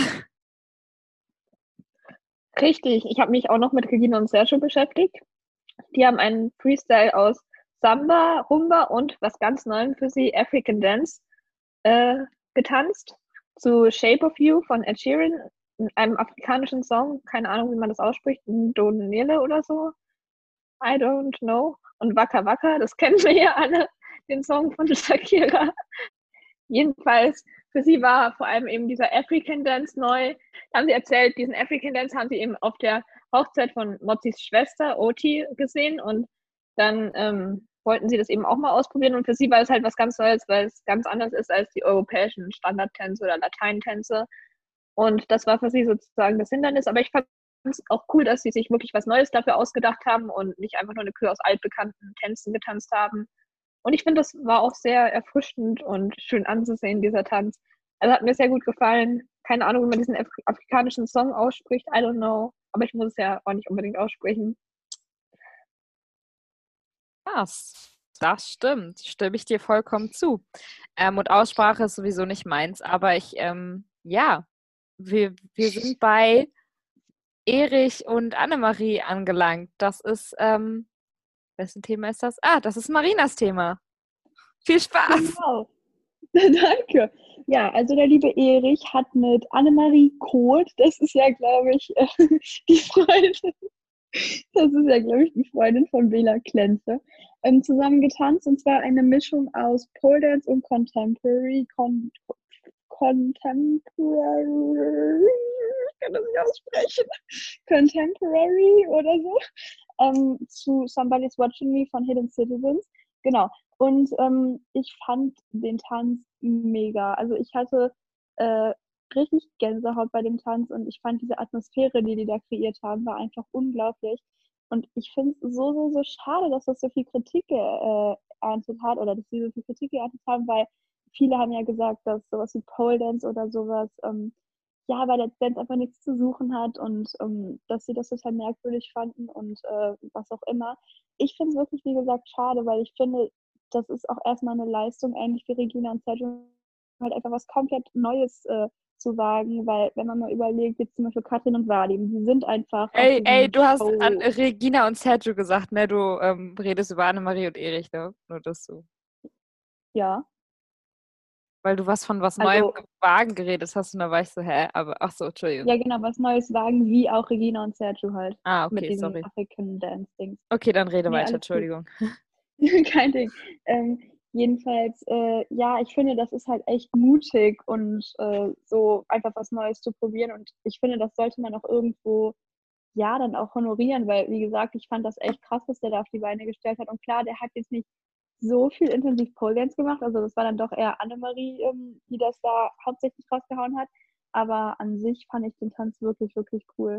Richtig, ich habe mich auch noch mit Regina und Sergio beschäftigt. Die haben einen Freestyle aus Samba, Rumba und was ganz Neuem für sie, African Dance, äh, getanzt zu Shape of You von Ed Sheeran. in einem afrikanischen Song, keine Ahnung, wie man das ausspricht, Ndonele oder so. I don't know. Und Waka Waka, das kennen wir ja alle, den Song von Shakira. Jedenfalls, für sie war vor allem eben dieser African Dance neu. Da haben sie erzählt, diesen African Dance haben sie eben auf der Hochzeit von Mozis Schwester, Oti, gesehen und dann ähm, wollten sie das eben auch mal ausprobieren und für sie war es halt was ganz Neues, weil es ganz anders ist als die europäischen Standardtänze oder Lateintänze und das war für sie sozusagen das Hindernis, aber ich fand es auch cool, dass sie sich wirklich was Neues dafür ausgedacht haben und nicht einfach nur eine Kür aus altbekannten Tänzen getanzt haben. Und ich finde, das war auch sehr erfrischend und schön anzusehen, dieser Tanz. Also hat mir sehr gut gefallen. Keine Ahnung, wie man diesen Af- afrikanischen Song ausspricht. I don't know. Aber ich muss es ja auch nicht unbedingt aussprechen. Das, das stimmt. Stimme ich dir vollkommen zu. Ähm, und Aussprache ist sowieso nicht meins. Aber ich, ähm, ja, wir, wir sind bei Erich und Annemarie angelangt. Das ist, ähm, wessen Thema ist das? Ah, das ist Marinas Thema. Viel Spaß! Genau. Danke. Ja, also der liebe Erich hat mit Annemarie Koth, das ist ja, glaube ich, äh, die Freundin, das ist ja, glaube ich, die Freundin von Bela Klenze, ähm, zusammen getanzt. Und zwar eine Mischung aus Pole Dance und Contemporary. Con Contemporary, ich kann das nicht aussprechen. Contemporary oder so. Ähm, zu Somebody's Watching Me von Hidden Citizens. Genau. Und ähm, ich fand den Tanz mega. Also ich hatte äh, richtig Gänsehaut bei dem Tanz und ich fand diese Atmosphäre, die die da kreiert haben, war einfach unglaublich. Und ich finde es so, so, so schade, dass das so viel Kritik äh, geerntet hat oder dass sie so viel Kritik geerntet haben, weil viele haben ja gesagt, dass sowas wie Pole Dance oder sowas ähm, ja, bei der Dance einfach nichts zu suchen hat und ähm, dass sie das total merkwürdig fanden und äh, was auch immer. Ich finde es wirklich, wie gesagt, schade, weil ich finde, das ist auch erstmal eine Leistung, ähnlich wie Regina und Sergio, halt einfach was komplett Neues äh, zu wagen, weil wenn man mal überlegt, jetzt zum Beispiel Katrin und Vadim, die sind einfach Ey, auf ey, diesem du hast Show. an Regina und Sergio gesagt, ne? Du ähm, redest über Annemarie und Erich, ne? Nur das so. Ja, Weil du was von was also Neuem Wagen geredet hast und da war ich so, hä? Aber ach so, Entschuldigung. ja genau, was Neues wagen, wie auch Regina und Sergio halt Ah, mit okay, diesem sorry. African Dance Ding. Okay, dann rede Nee, weiter, alles gut. Entschuldigung. Kein Ding. Ähm, jedenfalls, äh, ja, ich finde, das ist halt echt mutig und äh, so einfach was Neues zu probieren. Und ich finde, das sollte man auch irgendwo, ja, dann auch honorieren, weil, wie gesagt, ich fand das echt krass, was der da auf die Beine gestellt hat. Und klar, der hat jetzt nicht so viel intensiv Pole Dance gemacht. Also das war dann doch eher Annemarie, ähm, die das da hauptsächlich rausgehauen hat. Aber an sich fand ich den Tanz wirklich, wirklich cool.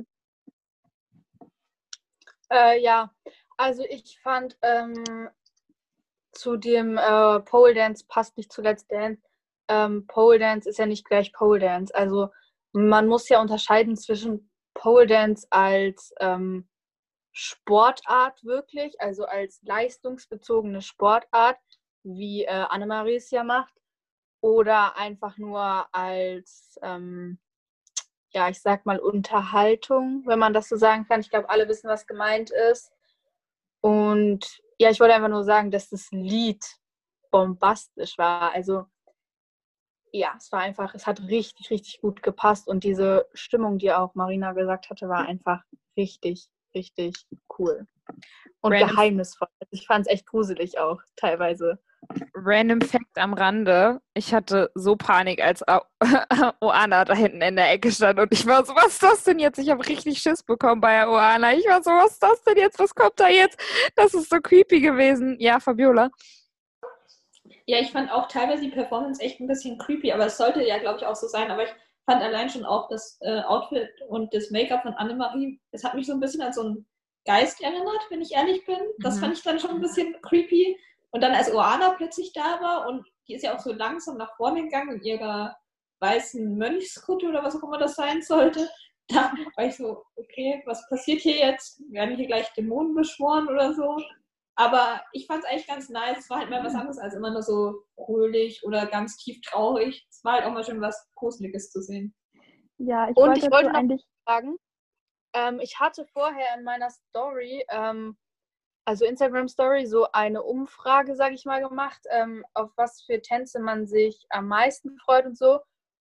Äh, ja, also ich fand ähm, zu dem äh, Pole Dance passt nicht zu Let's Dance. Ähm, Pole Dance ist ja nicht gleich Pole Dance. Also man muss ja unterscheiden zwischen Pole Dance als ähm, Sportart wirklich, also als leistungsbezogene Sportart, wie äh, Annemarie es ja macht, oder einfach nur als, ähm, ja, ich sag mal Unterhaltung, wenn man das so sagen kann. Ich glaube, alle wissen, was gemeint ist. Und ja, ich wollte einfach nur sagen, dass das Lied bombastisch war. Also ja, es war einfach, es hat richtig, richtig gut gepasst und diese Stimmung, die auch Marina gesagt hatte, war einfach richtig, richtig cool. Und Random, geheimnisvoll. Also ich fand es echt gruselig auch, teilweise. Random Fact am Rande. Ich hatte so Panik, als Oana da hinten in der Ecke stand und ich war so, was ist das denn jetzt? Ich habe richtig Schiss bekommen bei Oana. Ich war so, was ist das denn jetzt? Was kommt da jetzt? Das ist so creepy gewesen. Ja, Fabiola. Ja, ich fand auch teilweise die Performance echt ein bisschen creepy, aber es sollte ja, glaube ich, auch so sein. Aber ich fand allein schon auch das äh, Outfit und das Make-up von Annemarie, es hat mich so ein bisschen an so einen Geist erinnert, wenn ich ehrlich bin. Das Mhm. fand ich dann schon ein bisschen creepy. Und dann, als Oana plötzlich da war und die ist ja auch so langsam nach vorne gegangen in ihrer weißen Mönchskutte oder was auch immer das sein sollte, da war ich so, okay, was passiert hier jetzt? Werden hier gleich Dämonen beschworen oder so? Aber ich fand es eigentlich ganz nice. Es war halt mal was anderes als immer nur so fröhlich oder ganz tief traurig. Es war halt auch mal schön was Gruseliges zu sehen. Ja, ich Und wollte ich wollte dazu noch eigentlich. fragen, ähm, ich hatte vorher in meiner Story, ähm, also Instagram-Story, so eine Umfrage, sage ich mal, gemacht, ähm, auf was für Tänze man sich am meisten freut und so.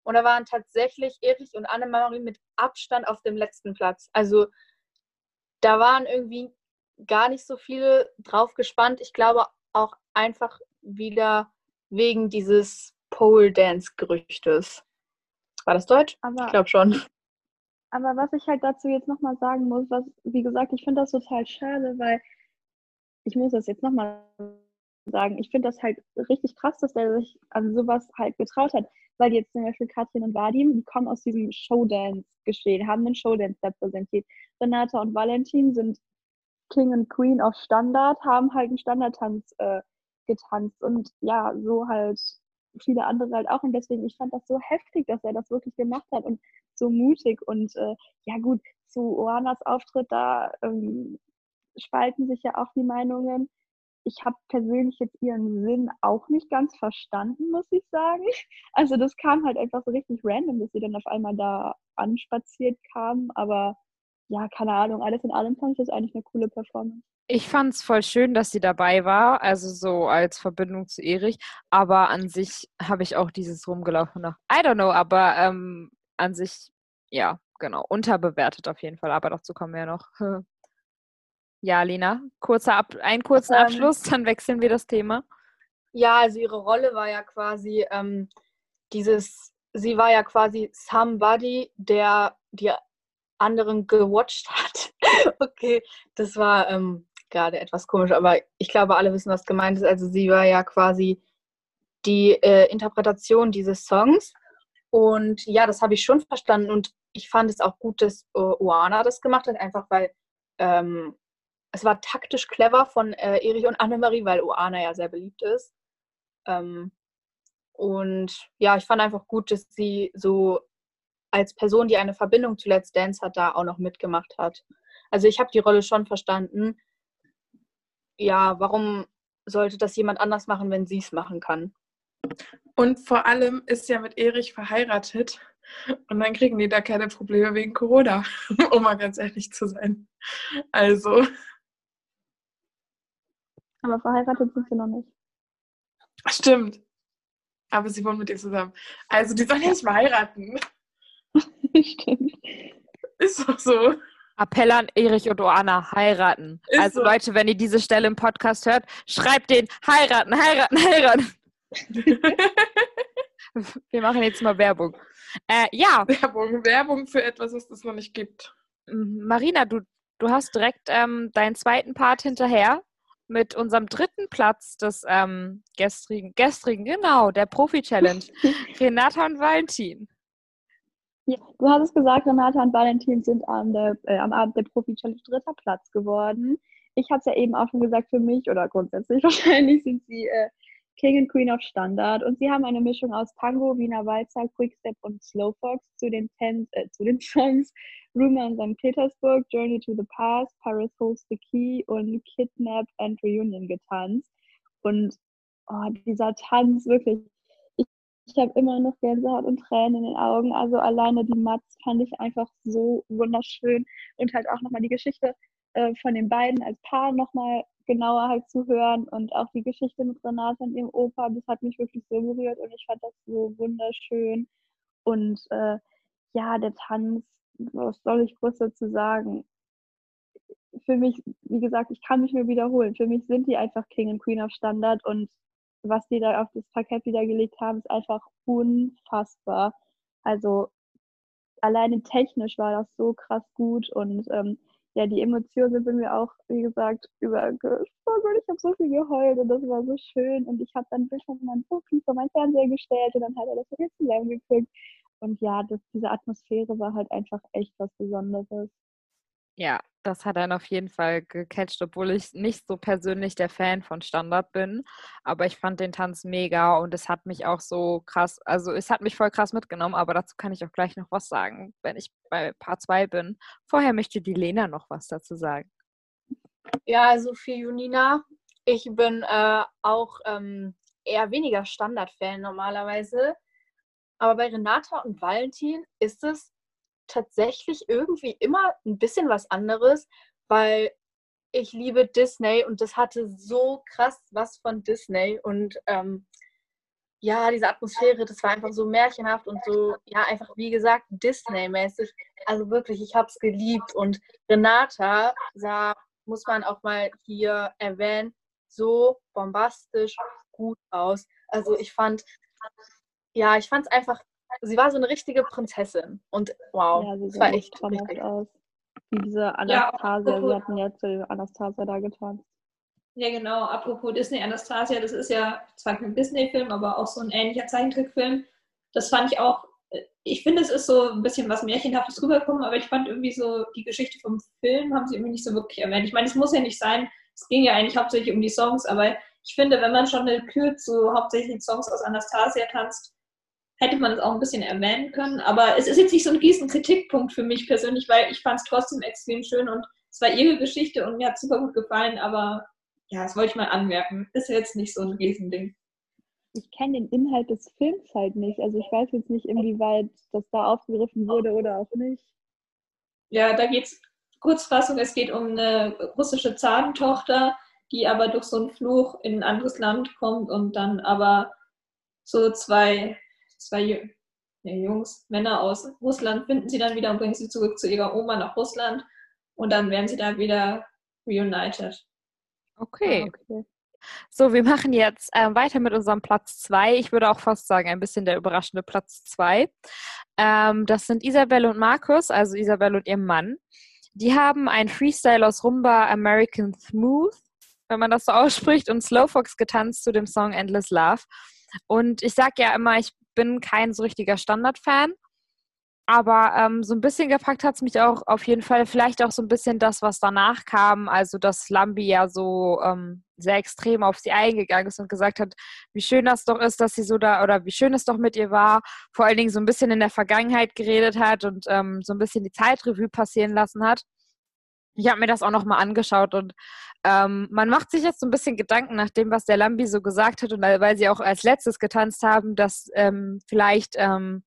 Und da waren tatsächlich Erich und Annemarie mit Abstand auf dem letzten Platz. Also da waren irgendwie gar nicht so viele drauf gespannt. Ich glaube auch einfach wieder wegen dieses Pole-Dance-Gerüchtes. War das Deutsch? Ich Aber, glaube schon. aber was ich halt dazu jetzt nochmal sagen muss, was, wie gesagt, ich finde das total schade, weil ich muss das jetzt nochmal sagen, ich finde das halt richtig krass, dass der sich an sowas halt getraut hat, weil jetzt zum Beispiel Katrin und Vadim, die kommen aus diesem Showdance-Geschehen, haben einen Showdance repräsentiert. Renata und Valentin sind King und Queen auf Standard, haben halt einen Standardtanz äh, getanzt und ja, so halt viele andere halt auch und deswegen, ich fand das so heftig, dass er das wirklich gemacht hat und so mutig und äh, ja gut, zu Oanas Auftritt, da ähm, spalten sich ja auch die Meinungen. Ich habe persönlich jetzt ihren Sinn auch nicht ganz verstanden, muss ich sagen. Also das kam halt einfach so richtig random, dass sie dann auf einmal da anspaziert kam, aber ja, keine Ahnung, alles in allem fand ich das eigentlich eine coole Performance. Ich fand es voll schön, dass sie dabei war, also so als Verbindung zu Erich, aber an sich habe ich auch dieses Rumgelaufen nach, I don't know, aber ähm, an sich, ja, genau, unterbewertet auf jeden Fall, aber dazu kommen wir ja noch. Ja, Lena, kurzer Ab einen kurzen Ähm, Abschluss, dann wechseln wir das Thema. Ja, also ihre Rolle war ja quasi ähm, dieses, sie war ja quasi somebody, der die anderen gewatcht hat. Okay, das war ähm, gerade etwas komisch, aber ich glaube, alle wissen, was gemeint ist. Also sie war ja quasi die äh, Interpretation dieses Songs. Und ja, das habe ich schon verstanden. Und ich fand es auch gut, dass äh, Oana das gemacht hat, einfach weil ähm, es war taktisch clever von äh, Erich und Annemarie, weil Oana ja sehr beliebt ist. Ähm, und ja, ich fand einfach gut, dass sie so als Person, die eine Verbindung zu Let's Dance hat, da auch noch mitgemacht hat. Also ich habe die Rolle schon verstanden. Ja, warum sollte das jemand anders machen, wenn sie es machen kann? Und vor allem ist ja mit Erich verheiratet und dann kriegen die da keine Probleme wegen Corona, um mal ganz ehrlich zu sein. Also, Aber verheiratet sind sie noch nicht. stimmt. Aber sie wohnen mit ihm zusammen. Also, die sollen ja nicht mal heiraten. Stimmt. Ist doch so. Appell an Erich und Oana, heiraten. Ist also so. Leute, wenn ihr diese Stelle im Podcast hört, schreibt den heiraten, heiraten, heiraten. Wir machen jetzt mal Werbung. Äh, ja. Werbung, Werbung für etwas, was es noch nicht gibt. Marina, du, du hast direkt ähm, deinen zweiten Part hinterher mit unserem dritten Platz des ähm, gestrigen, gestrigen, genau, der Profi-Challenge. Renata und Valentin. Ja, du hast es gesagt, Renata und Valentin sind am, der, äh, am Abend der Profi-Challenge dritter Platz geworden. Ich habe es ja eben auch schon gesagt, für mich oder grundsätzlich wahrscheinlich sind sie äh, King and Queen of Standard und sie haben eine Mischung aus Tango, Wiener Walzer, Quickstep und Slowfox zu den, Ten, äh, zu den Songs Rumor in Sankt Petersburg, Journey to the Past, Paris Holds the Key und Kidnap and Reunion getanzt. Und oh, dieser Tanz, wirklich, ich, ich habe immer noch Gänsehaut und Tränen in den Augen. Also alleine die Mats fand ich einfach so wunderschön und halt auch nochmal die Geschichte äh, von den beiden als Paar nochmal genauer halt zu hören und auch die Geschichte mit Renate und ihrem Opa, das hat mich wirklich so berührt und ich fand das so wunderschön. Und äh, ja, der Tanz, was soll ich groß dazu sagen? Für mich, wie gesagt, ich kann mich nur wiederholen. Für mich sind die einfach King und Queen of Standard und was die da auf das Parkett wieder gelegt haben, ist einfach unfassbar. Also alleine technisch war das so krass gut und ähm, ja, die Emotionen sind bei mir auch, wie gesagt, übergesprungen. Ich habe so viel geheult und das war so schön und ich habe dann ein Bild von meinem Profi vor meinen Fernseher gestellt und dann hat er das mit mir zusammengeguckt. Und ja, das, diese Atmosphäre war halt einfach echt was Besonderes. Ja, das hat einen auf jeden Fall gecatcht, obwohl ich nicht so persönlich der Fan von Standard bin. Aber ich fand den Tanz mega und es hat mich auch so krass, also es hat mich voll krass mitgenommen, aber dazu kann ich auch gleich noch was sagen, wenn ich bei Part zwei bin. Vorher möchte die Lena noch was dazu sagen. Ja, also für Junina, ich bin äh, auch ähm, eher weniger Standard-Fan normalerweise. Aber bei Renata und Valentin ist es tatsächlich irgendwie immer ein bisschen was anderes, weil ich liebe Disney und das hatte so krass was von Disney und ähm, ja, diese Atmosphäre, das war einfach so märchenhaft und so, ja, einfach wie gesagt, Disney-mäßig. Also wirklich, ich habe es geliebt. Und Renata sah, muss man auch mal hier erwähnen, so bombastisch gut aus. Also ich fand, ja, ich fand es einfach, sie war so eine richtige Prinzessin. Und wow, Ja, sie es sah war echt echt traumhaft richtig. aus. Wie diese Ja, Anastasia, apropos- sie hatten ja zu Anastasia da getanzt. Ja, genau. Apropos Disney Anastasia, das ist ja zwar kein Disney-Film, aber auch so ein ähnlicher Zeichentrickfilm. Das fand ich auch, äh, ich finde, es ist so ein bisschen was Märchenhaftes rüberkommen, aber ich fand irgendwie so, die Geschichte vom Film haben sie irgendwie nicht so wirklich erwähnt. Ich meine, es muss ja nicht sein, es ging ja eigentlich hauptsächlich um die Songs, aber ich finde, wenn man schon eine Kür zu hauptsächlich Songs aus Anastasia tanzt, hätte man es auch ein bisschen erwähnen können. Aber es ist jetzt nicht so ein riesen Kritikpunkt für mich persönlich, weil ich fand es trotzdem extrem schön und es war ihre Geschichte und mir hat es super gut gefallen, aber ja, das wollte ich mal anmerken. Ist jetzt nicht so ein Riesending. Ich kenne den Inhalt des Films halt nicht. Also ich weiß jetzt nicht, inwieweit das da aufgegriffen wurde oder auch nicht. Ja, da geht's, Kurzfassung, es geht um eine russische Zarentochter, die aber durch so einen Fluch in ein anderes Land kommt und dann aber so zwei, zwei ja, Jungs, Männer aus Russland finden sie dann wieder und bringen sie zurück zu ihrer Oma nach Russland und dann werden sie da wieder reunited. Okay. Ah, okay. So, wir machen jetzt ähm, weiter mit unserem Platz zwei. Ich würde auch fast sagen, ein bisschen der überraschende Platz zwei. Ähm, das sind Isabelle und Markus, also Isabelle und ihr Mann. Die haben einen Freestyle aus Rumba American Smooth, wenn man das so ausspricht, und Slowfox getanzt zu dem Song Endless Love. Und ich sage ja immer, ich bin kein so richtiger Standard-Fan. Aber ähm, so ein bisschen gepackt hat es mich auch auf jeden Fall, vielleicht auch so ein bisschen das, was danach kam, also dass Lambi ja so ähm, sehr extrem auf sie eingegangen ist und gesagt hat, wie schön das doch ist, dass sie so da, oder wie schön es doch mit ihr war, vor allen Dingen so ein bisschen in der Vergangenheit geredet hat und ähm, so ein bisschen die Zeitrevue passieren lassen hat. Ich habe mir das auch nochmal angeschaut und ähm, man macht sich jetzt so ein bisschen Gedanken nach dem, was der Lambi so gesagt hat und weil sie auch als letztes getanzt haben, dass ähm, vielleicht ähm,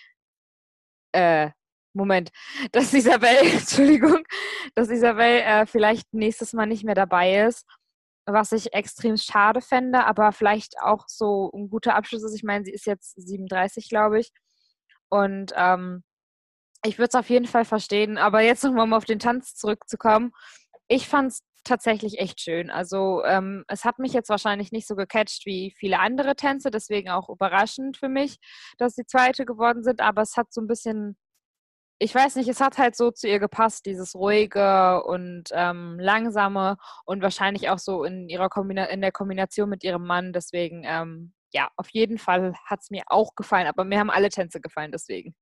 äh, Moment, dass Isabel, Entschuldigung, dass Isabel äh, vielleicht nächstes Mal nicht mehr dabei ist, was ich extrem schade fände, aber vielleicht auch so ein guter Abschluss ist. Ich meine, sie ist jetzt siebenunddreißig, glaube ich. Und ähm, ich würde es auf jeden Fall verstehen. Aber jetzt nochmal, um auf den Tanz zurückzukommen. Ich fand es tatsächlich echt schön. Also ähm, es hat mich jetzt wahrscheinlich nicht so gecatcht wie viele andere Tänze, deswegen auch überraschend für mich, dass sie Zweite geworden sind. Aber es hat so ein bisschen, ich weiß nicht, es hat halt so zu ihr gepasst, dieses ruhige und ähm, langsame und wahrscheinlich auch so in ihrer Kombina in der Kombination mit ihrem Mann. Deswegen, ähm, ja, auf jeden Fall hat es mir auch gefallen, aber mir haben alle Tänze gefallen, deswegen.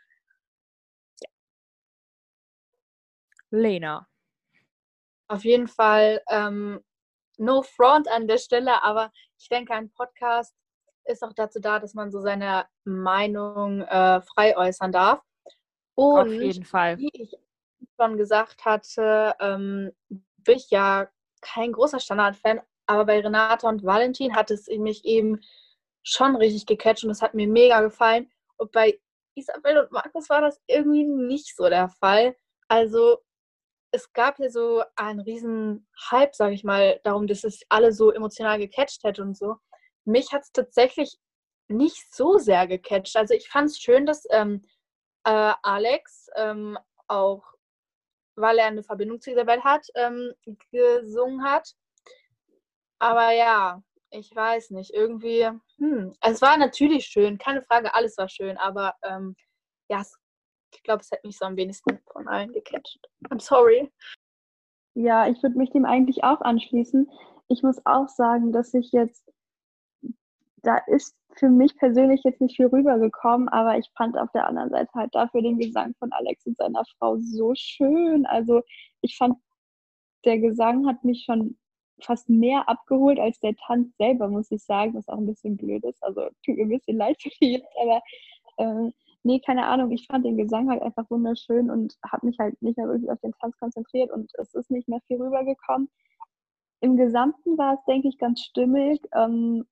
Lena. Auf jeden Fall ähm, no front an der Stelle, aber ich denke, ein Podcast ist auch dazu da, dass man so seine Meinung äh, frei äußern darf. Auf Und jeden Fall. wie ich schon gesagt hatte, ähm, bin ich ja kein großer Standard-Fan, aber bei Renata und Valentin hat es mich eben schon richtig gecatcht und es hat mir mega gefallen. Und bei Isabel und Markus war das irgendwie nicht so der Fall. Also es gab ja so einen riesen Hype, sage ich mal, darum, dass es alle so emotional gecatcht hätte und so. Mich hat es tatsächlich nicht so sehr gecatcht. Also ich fand es schön, dass ähm, äh, Alex ähm, auch, weil er eine Verbindung zu Isabel hat, ähm, gesungen hat. Aber ja, ich weiß nicht, irgendwie, hm, also es war natürlich schön, keine Frage, alles war schön, aber ähm, ja, es, ich glaube, es hat mich so am wenigsten von allen gecatcht. I'm sorry. Ja, ich würde mich dem eigentlich auch anschließen. Ich muss auch sagen, dass ich jetzt, da ist für mich persönlich jetzt nicht viel rübergekommen, aber ich fand auf der anderen Seite halt dafür den Gesang von Alex und seiner Frau so schön. Also ich fand, der Gesang hat mich schon fast mehr abgeholt als der Tanz selber, muss ich sagen, was auch ein bisschen blöd ist. Also tut mir ein bisschen leid für die jetzt, aber äh, nee, keine Ahnung. Ich fand den Gesang halt einfach wunderschön und habe mich halt nicht mehr wirklich auf den Tanz konzentriert und es ist nicht mehr viel rübergekommen. Im Gesamten war es, denke ich, ganz stimmig. Ähm,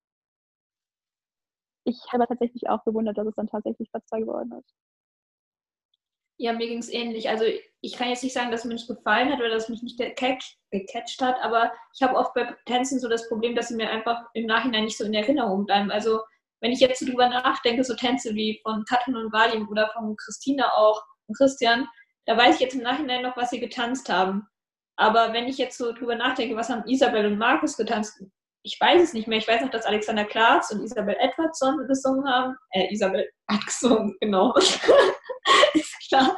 ich habe tatsächlich auch gewundert, dass es dann tatsächlich Platz zwei geworden ist. Ja, mir ging es ähnlich. Also ich kann jetzt nicht sagen, dass es mir nicht gefallen hat oder dass es mich nicht gecatcht, gecatcht hat, aber ich habe oft bei Tänzen so das Problem, dass sie mir einfach im Nachhinein nicht so in Erinnerung bleiben. Also wenn ich jetzt so drüber nachdenke, so Tänze wie von Katrin und Vadim oder von Christina auch und Christian, da weiß ich jetzt im Nachhinein noch, was sie getanzt haben. Aber wenn ich jetzt so drüber nachdenke, was haben Isabel und Markus getanzt, ich weiß es nicht mehr. Ich weiß noch, dass Alexander Klaas und Isabel Edwardson gesungen haben. Äh, Isabel hat gesungen, genau. Ist klar.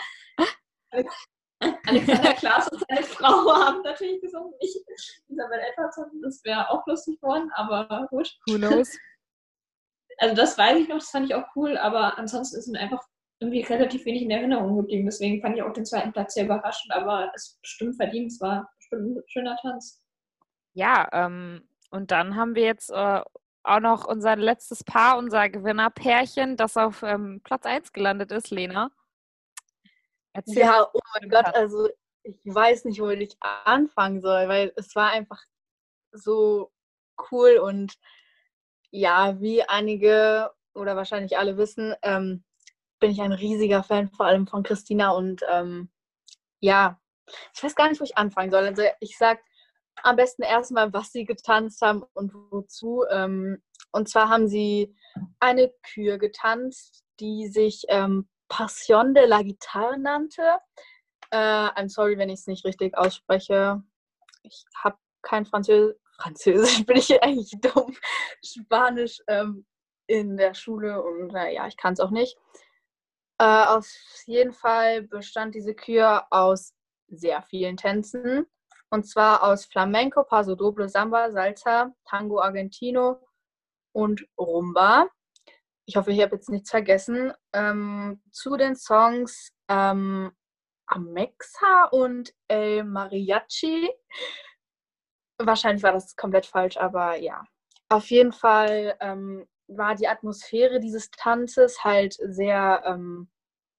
Alexander Klaas und seine Frau haben natürlich gesungen, nicht Isabel Edwardson. Das wäre auch lustig geworden, aber gut. Who knows? Also das weiß ich noch, das fand ich auch cool, aber ansonsten ist mir einfach irgendwie relativ wenig in Erinnerung geblieben. Deswegen fand ich auch den zweiten Platz sehr überraschend, aber es bestimmt verdient. Es war bestimmt ein schöner Tanz. Ja, ähm, und dann haben wir jetzt äh, auch noch unser letztes Paar, unser Gewinnerpärchen, das auf ähm, Platz eins gelandet ist, Lena. Erzähl Ja, oh mein den Gott, Platz. also ich weiß nicht, wo ich anfangen soll, weil es war einfach so cool und ja, wie einige oder wahrscheinlich alle wissen, ähm, bin ich ein riesiger Fan, vor allem von Christina und ähm, ja, ich weiß gar nicht, wo ich anfangen soll. Also ich sag am besten erstmal, was sie getanzt haben und wozu. Ähm, und zwar haben sie eine Kür getanzt, die sich ähm, Passion de la Guitarre nannte. Äh, I'm sorry, wenn ich es nicht richtig ausspreche. Ich habe kein Französisch. Französisch bin ich eigentlich dumm. Spanisch ähm, in der Schule und naja, ich kann es auch nicht. Äh, auf jeden Fall bestand diese Kür aus sehr vielen Tänzen. Und zwar aus Flamenco, Paso Doble, Samba, Salsa, Tango Argentino und Rumba. Ich hoffe, ich habe jetzt nichts vergessen. Ähm, zu den Songs ähm, Amexa und El Mariachi. Wahrscheinlich war das komplett falsch, aber ja. Auf jeden Fall ähm, war die Atmosphäre dieses Tanzes halt sehr, ähm,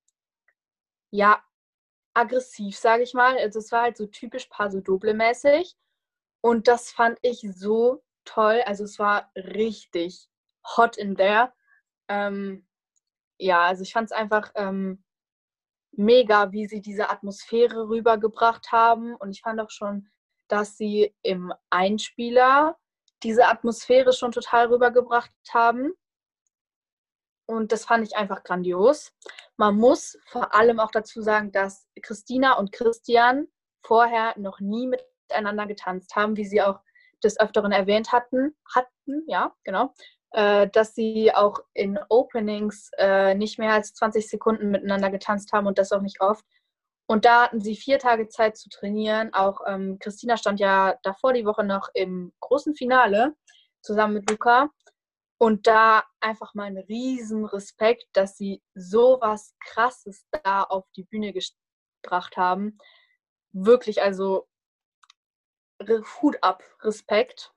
ja, aggressiv, sage ich mal. Also es war halt so typisch Paso Doble-mäßig. Und das fand ich so toll. Also es war richtig hot in there. Ähm, ja, also ich fand es einfach ähm, mega, wie sie diese Atmosphäre rübergebracht haben. Und ich fand auch schon, dass sie im Einspieler diese Atmosphäre schon total rübergebracht haben. Und das fand ich einfach grandios. Man muss vor allem auch dazu sagen, dass Christina und Christian vorher noch nie miteinander getanzt haben, wie sie auch des Öfteren erwähnt hatten, hatten, ja, genau, äh, dass sie auch in Openings äh, nicht mehr als zwanzig Sekunden miteinander getanzt haben und das auch nicht oft. Und da hatten sie vier Tage Zeit zu trainieren. Auch ähm, Christina stand ja davor die Woche noch im großen Finale zusammen mit Luca. Und da einfach mal einen riesen Respekt, dass sie sowas Krasses da auf die Bühne gebracht haben. Wirklich, also Hut ab, Respekt.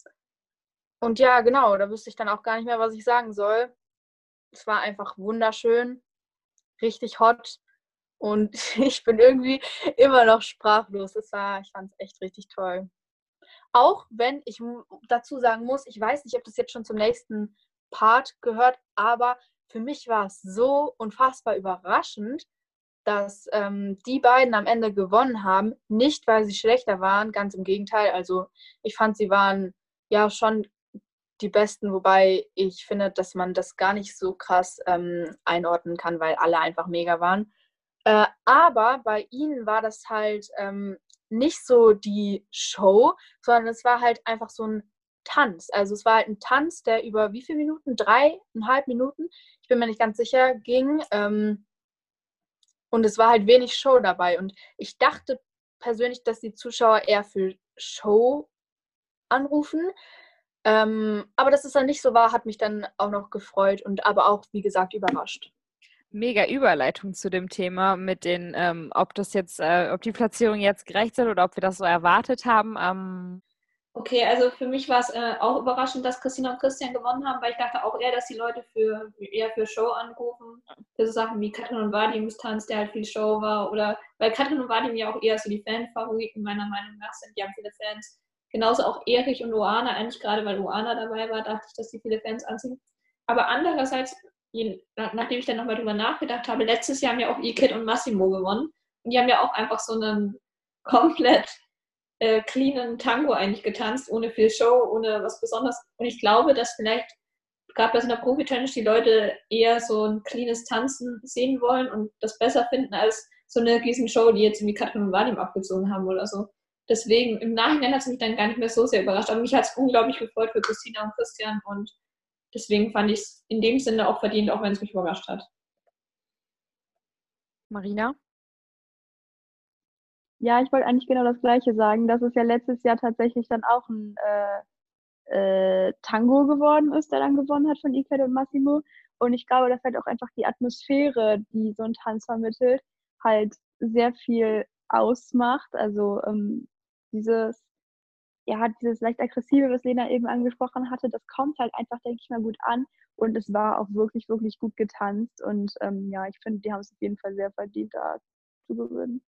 Und ja, genau, da wüsste ich dann auch gar nicht mehr, was ich sagen soll. Es war einfach wunderschön, richtig hot. Und ich bin irgendwie immer noch sprachlos. Es war, ich fand es echt richtig toll. Auch wenn ich dazu sagen muss, ich weiß nicht, ob das jetzt schon zum nächsten Part gehört, aber für mich war es so unfassbar überraschend, dass ähm, die beiden am Ende gewonnen haben. Nicht, weil sie schlechter waren, ganz im Gegenteil. Also ich fand, sie waren ja schon die Besten, wobei ich finde, dass man das gar nicht so krass ähm, einordnen kann, weil alle einfach mega waren. Äh, aber bei ihnen war das halt ähm, nicht so die Show, sondern es war halt einfach so ein Tanz. Also es war halt ein Tanz, der über wie viele Minuten? Dreieinhalb Minuten? Ich bin mir nicht ganz sicher, ging. Ähm, und es war halt wenig Show dabei. Und ich dachte persönlich, dass die Zuschauer eher für Show anrufen. Ähm, aber dass es dann nicht so war, hat mich dann auch noch gefreut und aber auch, wie gesagt, überrascht. Mega Überleitung zu dem Thema mit den, ähm, ob das jetzt, äh, ob die Platzierungen jetzt gerecht sind oder ob wir das so erwartet haben. Ähm Okay, also für mich war es äh, auch überraschend, dass Christina und Christian gewonnen haben, weil ich dachte auch eher, dass die Leute für eher für Show anrufen. Für so Sachen wie Katrin und Vadims Tanz, der halt viel Show war. Oder weil Katrin und Vadim ja auch eher so die Fan-Favoriten meiner Meinung nach sind. Die haben viele Fans. Genauso auch Erich und Luana, eigentlich gerade weil Luana dabei war, dachte ich, dass die viele Fans anziehen. Aber andererseits, nachdem ich dann nochmal drüber nachgedacht habe, letztes Jahr haben ja auch E-Kid und Massimo gewonnen. die haben ja auch einfach so einen komplett äh, cleanen Tango eigentlich getanzt, ohne viel Show, ohne was Besonderes. Und ich glaube, dass vielleicht gerade bei so einer Profi-Challenge die Leute eher so ein cleanes Tanzen sehen wollen und das besser finden als so eine riesen Show, die jetzt irgendwie Katrin und Vadim abgezogen haben oder so. Deswegen, im Nachhinein hat es mich dann gar nicht mehr so sehr überrascht, aber mich hat es unglaublich gefreut für Christina und Christian und deswegen fand ich es in dem Sinne auch verdient, auch wenn es mich überrascht hat. Marina? Ja, ich wollte eigentlich genau das Gleiche sagen, dass es ja letztes Jahr tatsächlich dann auch ein äh, äh, Tango geworden ist, der dann gewonnen hat von Ike und Massimo. Und ich glaube, dass halt auch einfach die Atmosphäre, die so ein Tanz vermittelt, halt sehr viel ausmacht. Also ähm, dieses, ja, dieses leicht aggressive, was Lena eben angesprochen hatte, das kommt halt einfach, denke ich mal, gut an. Und es war auch wirklich, wirklich gut getanzt. Und ähm, ja, ich finde, die haben es auf jeden Fall sehr verdient, da zu gewinnen.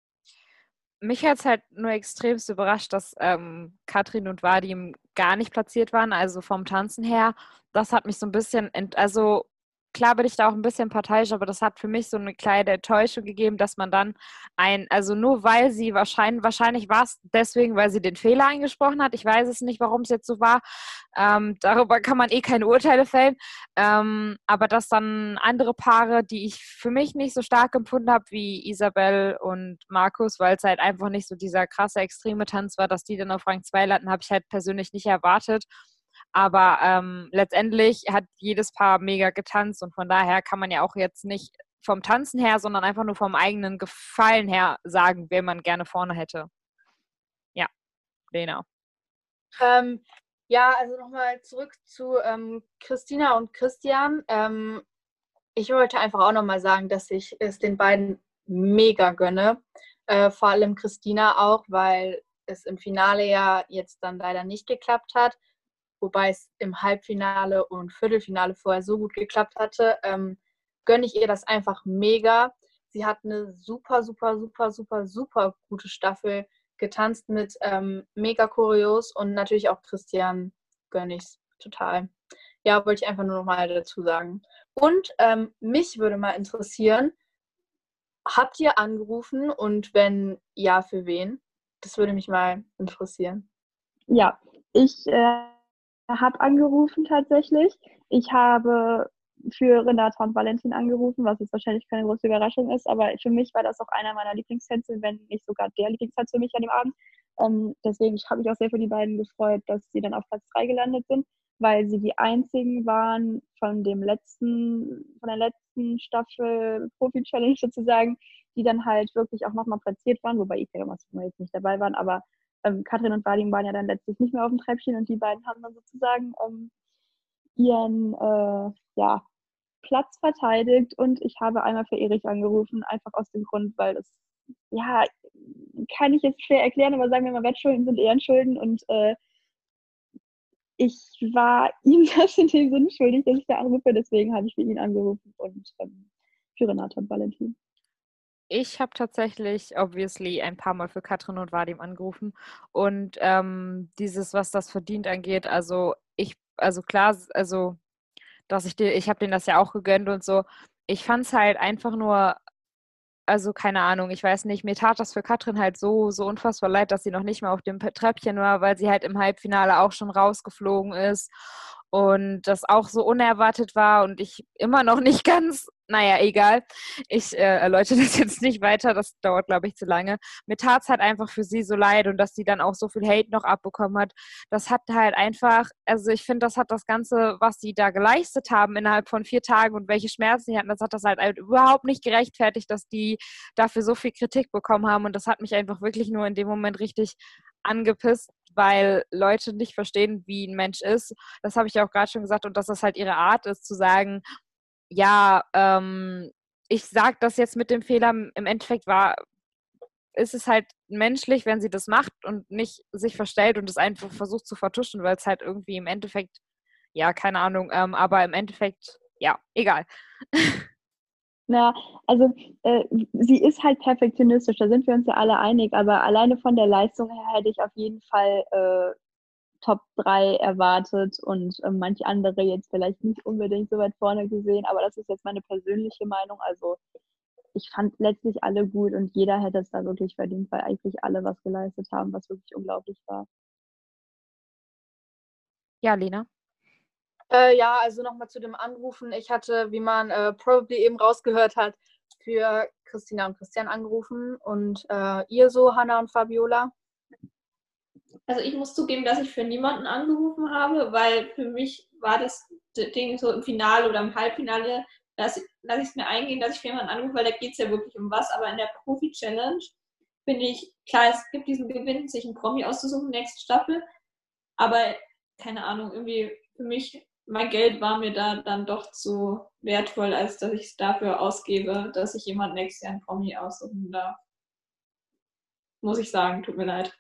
Mich hat es halt nur extremst überrascht, dass ähm, Katrin und Vadim gar nicht platziert waren, also vom Tanzen her. Das hat mich so ein bisschen, ent also klar bin ich da auch ein bisschen parteiisch, aber das hat für mich so eine kleine Enttäuschung gegeben, dass man dann ein, also nur weil sie wahrscheinlich, wahrscheinlich war es deswegen, weil sie den Fehler eingesprochen hat. Ich weiß es nicht, warum es jetzt so war. Ähm, darüber kann man eh keine Urteile fällen. Ähm, aber dass dann andere Paare, die ich für mich nicht so stark empfunden habe, wie Isabel und Markus, weil es halt einfach nicht so dieser krasse, extreme Tanz war, dass die dann auf Rang zwei landen, habe ich halt persönlich nicht erwartet. Aber ähm, letztendlich hat jedes Paar mega getanzt und von daher kann man ja auch jetzt nicht vom Tanzen her, sondern einfach nur vom eigenen Gefallen her sagen, wen man gerne vorne hätte. Ja, Lena. Ähm, ja, also nochmal zurück zu ähm, Christina und Christian. Ähm, ich wollte einfach auch nochmal sagen, dass ich es den beiden mega gönne. Äh, vor allem Christina auch, weil es im Finale ja jetzt dann leider nicht geklappt hat. Wobei es im Halbfinale und Viertelfinale vorher so gut geklappt hatte, ähm, gönne ich ihr das einfach mega. Sie hat eine super, super, super, super, super gute Staffel getanzt mit ähm, mega Choreos und natürlich auch Christian gönne ich es total. Ja, wollte ich einfach nur noch mal dazu sagen. Und ähm, mich würde mal interessieren, habt ihr angerufen und wenn ja, für wen? Das würde mich mal interessieren. Ja, ich äh, habe angerufen tatsächlich. Ich habe für Renata und Valentin angerufen, was jetzt wahrscheinlich keine große Überraschung ist, aber für mich war das auch einer meiner Lieblingstänze, wenn nicht sogar der Lieblingstanz für mich an dem Abend. Ähm, deswegen habe ich auch sehr für die beiden gefreut, dass sie dann auf Platz drei gelandet sind, weil sie die einzigen waren von dem letzten, von der letzten Staffel Profi-Challenge sozusagen, die dann halt wirklich auch nochmal platziert waren, wobei Ike und Massimo jetzt nicht dabei waren, aber ähm, Katrin und Vadim waren ja dann letztlich nicht mehr auf dem Treppchen und die beiden haben dann sozusagen ähm, ihren äh, ja, Platz verteidigt und ich habe einmal für Erich angerufen, einfach aus dem Grund, weil das, ja, kann ich jetzt schwer erklären, aber sagen wir mal, Wettschulden sind Ehrenschulden und äh, ich war ihm das in dem Sinne schuldig, dass ich da anrufe, deswegen habe ich für ihn angerufen und ähm, für Renata und Valentin. Ich habe tatsächlich, obviously, ein paar Mal für Katrin und Vadim angerufen. Und ähm, dieses, was das verdient angeht, also ich, also klar, also dass ich dir, ich habe denen das ja auch gegönnt und so. Ich fand es halt einfach nur, also keine Ahnung, ich weiß nicht, mir tat das für Katrin halt so, so unfassbar leid, dass sie noch nicht mal auf dem Treppchen war, weil sie halt im Halbfinale auch schon rausgeflogen ist und das auch so unerwartet war und ich immer noch nicht ganz, naja, egal. Ich äh, erläutere das jetzt nicht weiter, das dauert, glaube ich, zu lange. Mir tat es halt einfach für sie so leid und dass sie dann auch so viel Hate noch abbekommen hat. Das hat halt einfach, also ich finde, das hat das Ganze, was sie da geleistet haben innerhalb von vier Tagen und welche Schmerzen sie hatten, das hat das halt überhaupt nicht gerechtfertigt, dass die dafür so viel Kritik bekommen haben und das hat mich einfach wirklich nur in dem Moment richtig angepisst, weil Leute nicht verstehen, wie ein Mensch ist. Das habe ich ja auch gerade schon gesagt und dass das halt ihre Art ist, zu sagen, ja, ähm, ich sage das jetzt mit dem Fehler, im Endeffekt war, ist es halt menschlich, wenn sie das macht und nicht sich verstellt und es einfach versucht zu vertuschen, weil es halt irgendwie im Endeffekt, ja, keine Ahnung, ähm, aber im Endeffekt, ja, egal. Na, also äh, sie ist halt perfektionistisch, da sind wir uns ja alle einig, aber alleine von der Leistung her hätte ich auf jeden Fall äh, Top drei erwartet und äh, manche andere jetzt vielleicht nicht unbedingt so weit vorne gesehen, aber das ist jetzt meine persönliche Meinung, also ich fand letztlich alle gut und jeder hätte es da wirklich verdient, weil eigentlich alle was geleistet haben, was wirklich unglaublich war. Ja, Lena. Äh, ja, also nochmal zu dem Anrufen. Ich hatte, wie man äh, probably eben rausgehört hat, für Christina und Christian angerufen und äh, ihr so, Hannah und Fabiola. Also ich muss zugeben, dass ich für niemanden angerufen habe, weil für mich war das Ding so im Finale oder im Halbfinale, dass, dass ich es mir eingehen, dass ich für jemanden anrufe, weil da geht es ja wirklich um was. Aber in der Profi-Challenge finde ich, klar, es gibt diesen Gewinn, sich einen Promi auszusuchen, nächste Staffel. Aber keine Ahnung, irgendwie für mich, mein Geld war mir da dann doch zu wertvoll, als dass ich es dafür ausgebe, dass ich jemand nächstes Jahr einen Promi aussuchen darf. Muss ich sagen, tut mir leid.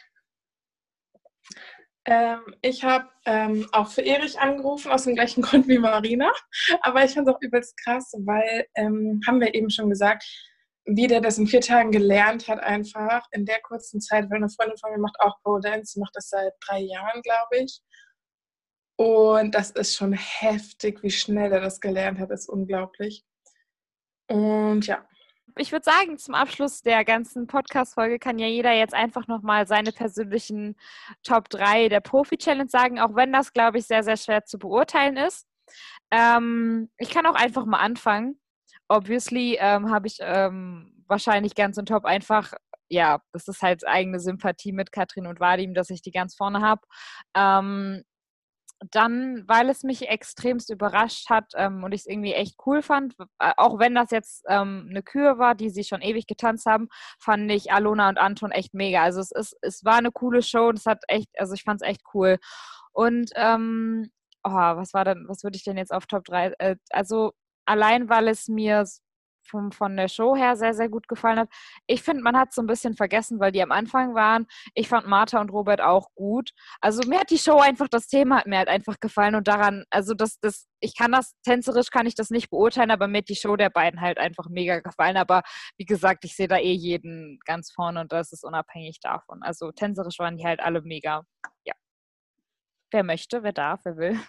Ähm, ich habe ähm, auch für Erich angerufen, aus dem gleichen Grund wie Marina. Aber ich fand es auch übelst krass, weil, ähm, haben wir eben schon gesagt, wie der das in vier Tagen gelernt hat, einfach in der kurzen Zeit, weil eine Freundin von mir macht auch Pole Dance, die macht das seit drei Jahren, glaube ich. Und das ist schon heftig, wie schnell er das gelernt hat, ist unglaublich. Und ja. Ich würde sagen, zum Abschluss der ganzen Podcast-Folge kann ja jeder jetzt einfach nochmal seine persönlichen Top drei der Profi-Challenge sagen, auch wenn das, glaube ich, sehr, sehr schwer zu beurteilen ist. Ähm, ich kann auch einfach mal anfangen. Obviously ähm, habe ich ähm, wahrscheinlich ganz im Top einfach, ja, das ist halt eigene Sympathie mit Katrin und Vadim, dass ich die ganz vorne habe. Ähm, Dann, weil es mich extremst überrascht hat ähm, und ich es irgendwie echt cool fand, äh, auch wenn das jetzt ähm, eine Kür war, die sie schon ewig getanzt haben, fand ich Alona und Anton echt mega. Also es ist, es war eine coole Show und es hat echt, also ich fand es echt cool. Und ähm, oh, was war denn, was würde ich denn jetzt auf Top drei? Äh, also allein, weil es mir vom, von der Show her sehr, sehr gut gefallen hat. Ich finde, man hat es so ein bisschen vergessen, weil die am Anfang waren. Ich fand Martha und Robert auch gut. Also mir hat die Show einfach, das Thema hat mir halt einfach gefallen und daran, also das, das, ich kann das, tänzerisch kann ich das nicht beurteilen, aber mir hat die Show der beiden halt einfach mega gefallen. Aber wie gesagt, ich sehe da eh jeden ganz vorne und das ist unabhängig davon. Also tänzerisch waren die halt alle mega. Ja. Wer möchte, wer darf, wer will.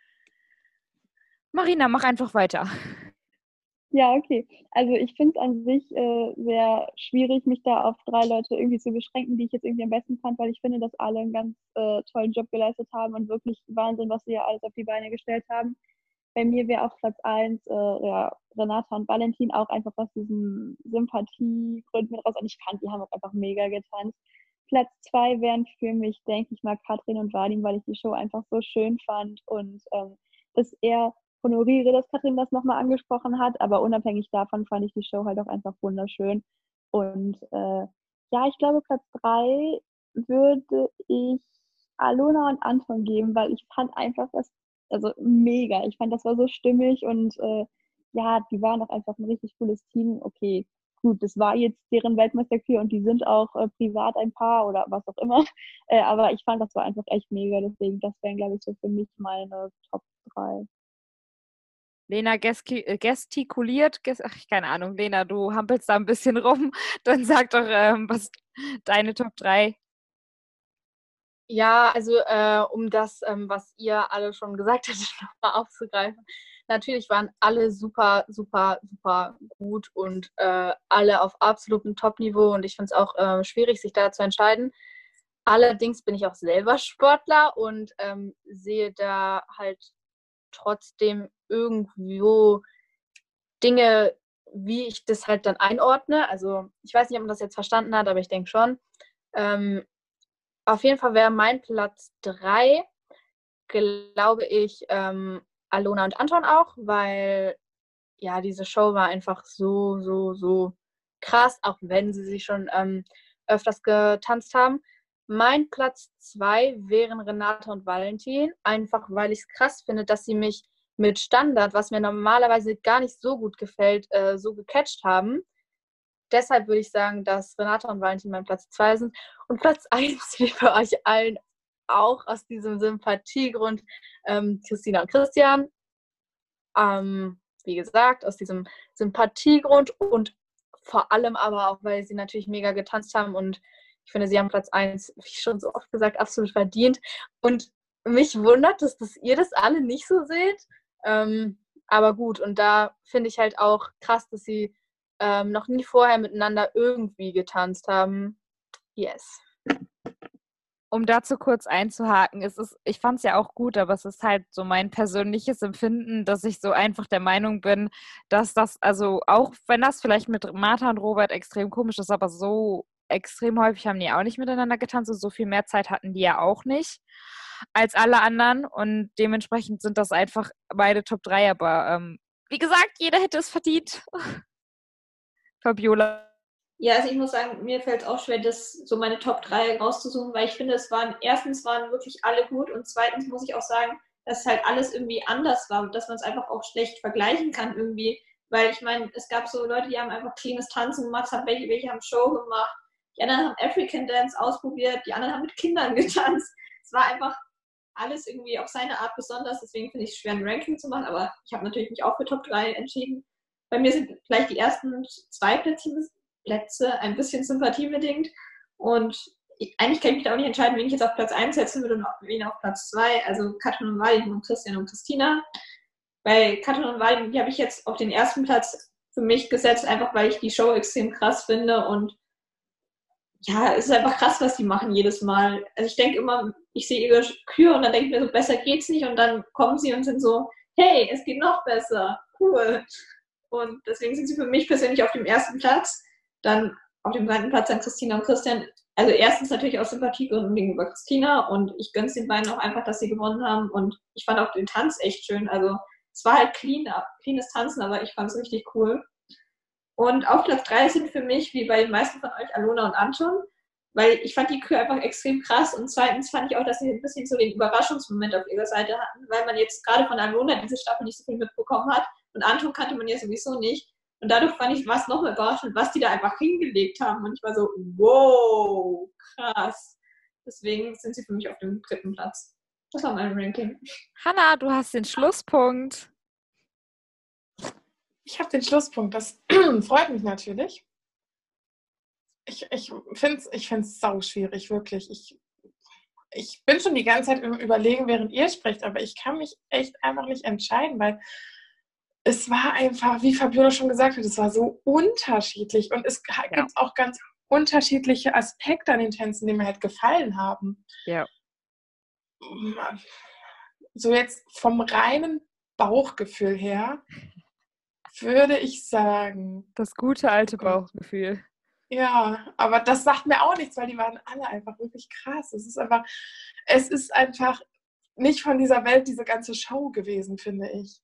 Marina, mach einfach weiter. Ja, okay. Also ich finde es an sich äh, sehr schwierig, mich da auf drei Leute irgendwie zu beschränken, die ich jetzt irgendwie am besten fand, weil ich finde, dass alle einen ganz äh, tollen Job geleistet haben und wirklich Wahnsinn, was sie ja alles auf die Beine gestellt haben. Bei mir wäre auf Platz eins äh, ja, Renata und Valentin, auch einfach aus diesen Sympathiegründen mit raus. Und ich fand, die haben auch einfach mega getanzt. Platz zwei wären für mich, denke ich mal, Katrin und Vadim, weil ich die Show einfach so schön fand und ähm, das eher honoriere, dass Katrin das nochmal angesprochen hat, aber unabhängig davon fand ich die Show halt auch einfach wunderschön. Und äh, ja, ich glaube, Platz drei würde ich Alona und Anton geben, weil ich fand einfach das, also mega. Ich fand, das war so stimmig und äh, ja, die waren auch einfach ein richtig cooles Team. Okay, gut, das war jetzt deren Weltmeisterkür und die sind auch äh, privat ein Paar oder was auch immer. Äh, aber ich fand, das war einfach echt mega. Deswegen, das wären, glaube ich, so für mich meine Top drei. Lena geski- äh, gestikuliert, ges ach, keine Ahnung, Lena, du hampelst da ein bisschen rum, dann sag doch, ähm, was deine Top drei. Ja, also äh, um das, ähm, was ihr alle schon gesagt habt, nochmal aufzugreifen. Natürlich waren alle super, super, super gut und äh, alle auf absolutem Top-Niveau und ich finde es auch äh, schwierig, sich da zu entscheiden. Allerdings bin ich auch selber Sportler und ähm, sehe da halt trotzdem irgendwo Dinge, wie ich das halt dann einordne. Also ich weiß nicht, ob man das jetzt verstanden hat, aber ich denke schon. Ähm, auf jeden Fall wäre mein Platz drei, glaube ich, ähm, Alona und Anton auch, weil ja, diese Show war einfach so, so, so krass, auch wenn sie sich schon ähm, öfters getanzt haben. Mein Platz zwei wären Renata und Valentin, einfach weil ich es krass finde, dass sie mich mit Standard, was mir normalerweise gar nicht so gut gefällt, äh, so gecatcht haben. Deshalb würde ich sagen, dass Renata und Valentin mein Platz zwei sind. Und Platz eins wie für euch allen auch aus diesem Sympathiegrund ähm, Christina und Christian. Ähm, wie gesagt, aus diesem Sympathiegrund und vor allem aber auch, weil sie natürlich mega getanzt haben und ich finde, sie haben Platz eins, wie schon so oft gesagt, absolut verdient. Und mich wundert, dass das ihr das alle nicht so seht. Ähm, aber gut, und da finde ich halt auch krass, dass sie ähm, noch nie vorher miteinander irgendwie getanzt haben. Yes. Um dazu kurz einzuhaken, es ist, ich fand es ja auch gut, aber es ist halt so mein persönliches Empfinden, dass ich so einfach der Meinung bin, dass das, also auch wenn das vielleicht mit Martha und Robert extrem komisch ist, aber so extrem häufig haben die auch nicht miteinander getanzt und so viel mehr Zeit hatten die ja auch nicht als alle anderen und dementsprechend sind das einfach beide Top drei, aber ähm, wie gesagt, jeder hätte es verdient. Fabiola. Ja, also ich muss sagen, mir fällt es auch schwer, das so meine Top drei rauszusuchen, weil ich finde, es waren, erstens waren wirklich alle gut und zweitens muss ich auch sagen, dass halt alles irgendwie anders war und dass man es einfach auch schlecht vergleichen kann irgendwie, weil ich meine, es gab so Leute, die haben einfach cleanes Tanzen gemacht, haben welche, welche haben Show gemacht, die anderen haben African Dance ausprobiert, die anderen haben mit Kindern getanzt. Es war einfach alles irgendwie auf seine Art besonders, deswegen finde ich es schwer, ein Ranking zu machen, aber ich habe natürlich mich auch für Top drei entschieden. Bei mir sind vielleicht die ersten zwei Plätze Plätze, ein bisschen sympathiebedingt. Und ich, eigentlich kann ich mich da auch nicht entscheiden, wen ich jetzt auf Platz eins setzen würde und wen auf Platz zwei. Also Katrin und Valentin und Christian und Christina. Bei Katrin und Valentin, die habe ich jetzt auf den ersten Platz für mich gesetzt, einfach weil ich die Show extrem krass finde. Und ja, es ist einfach krass, was die machen jedes Mal. Also ich denke immer, ich sehe ihre Kür und dann denke ich mir so, besser geht's nicht. Und dann kommen sie und sind so, hey, es geht noch besser. Cool. Und deswegen sind sie für mich persönlich auf dem ersten Platz. Dann auf dem zweiten Platz dann Christina und Christian. Also erstens natürlich aus Sympathiegründen gegenüber Christina und ich gönne es den beiden auch einfach, dass sie gewonnen haben und ich fand auch den Tanz echt schön. Also es war halt clean, cleanes Tanzen, aber ich fand es richtig cool. Und auf Platz drei sind für mich, wie bei den meisten von euch, Alona und Anton, weil ich fand die Kür einfach extrem krass und zweitens fand ich auch, dass sie ein bisschen so den Überraschungsmoment auf ihrer Seite hatten, weil man jetzt gerade von Alona diese Staffel nicht so viel mitbekommen hat und Anton kannte man ja sowieso nicht. Und dadurch fand ich, war es noch überraschend, was die da einfach hingelegt haben. Und ich war so, wow, krass. Deswegen sind sie für mich auf dem dritten Platz. Das war mein Ranking. Hannah, du hast den Schlusspunkt. Ich habe den Schlusspunkt. Das freut mich natürlich. Ich, ich finde es ich find's sau schwierig, wirklich. Ich, ich bin schon die ganze Zeit im Überlegen, während ihr sprecht, aber ich kann mich echt einfach nicht entscheiden, weil es war einfach, wie Fabiola schon gesagt hat, es war so unterschiedlich und es gibt ja auch ganz unterschiedliche Aspekte an den Tänzen, die mir halt gefallen haben. Ja. So jetzt vom reinen Bauchgefühl her würde ich sagen... Das gute alte Bauchgefühl. Ja, aber das sagt mir auch nichts, weil die waren alle einfach wirklich krass. Es ist einfach, es ist einfach nicht von dieser Welt diese ganze Show gewesen, finde ich.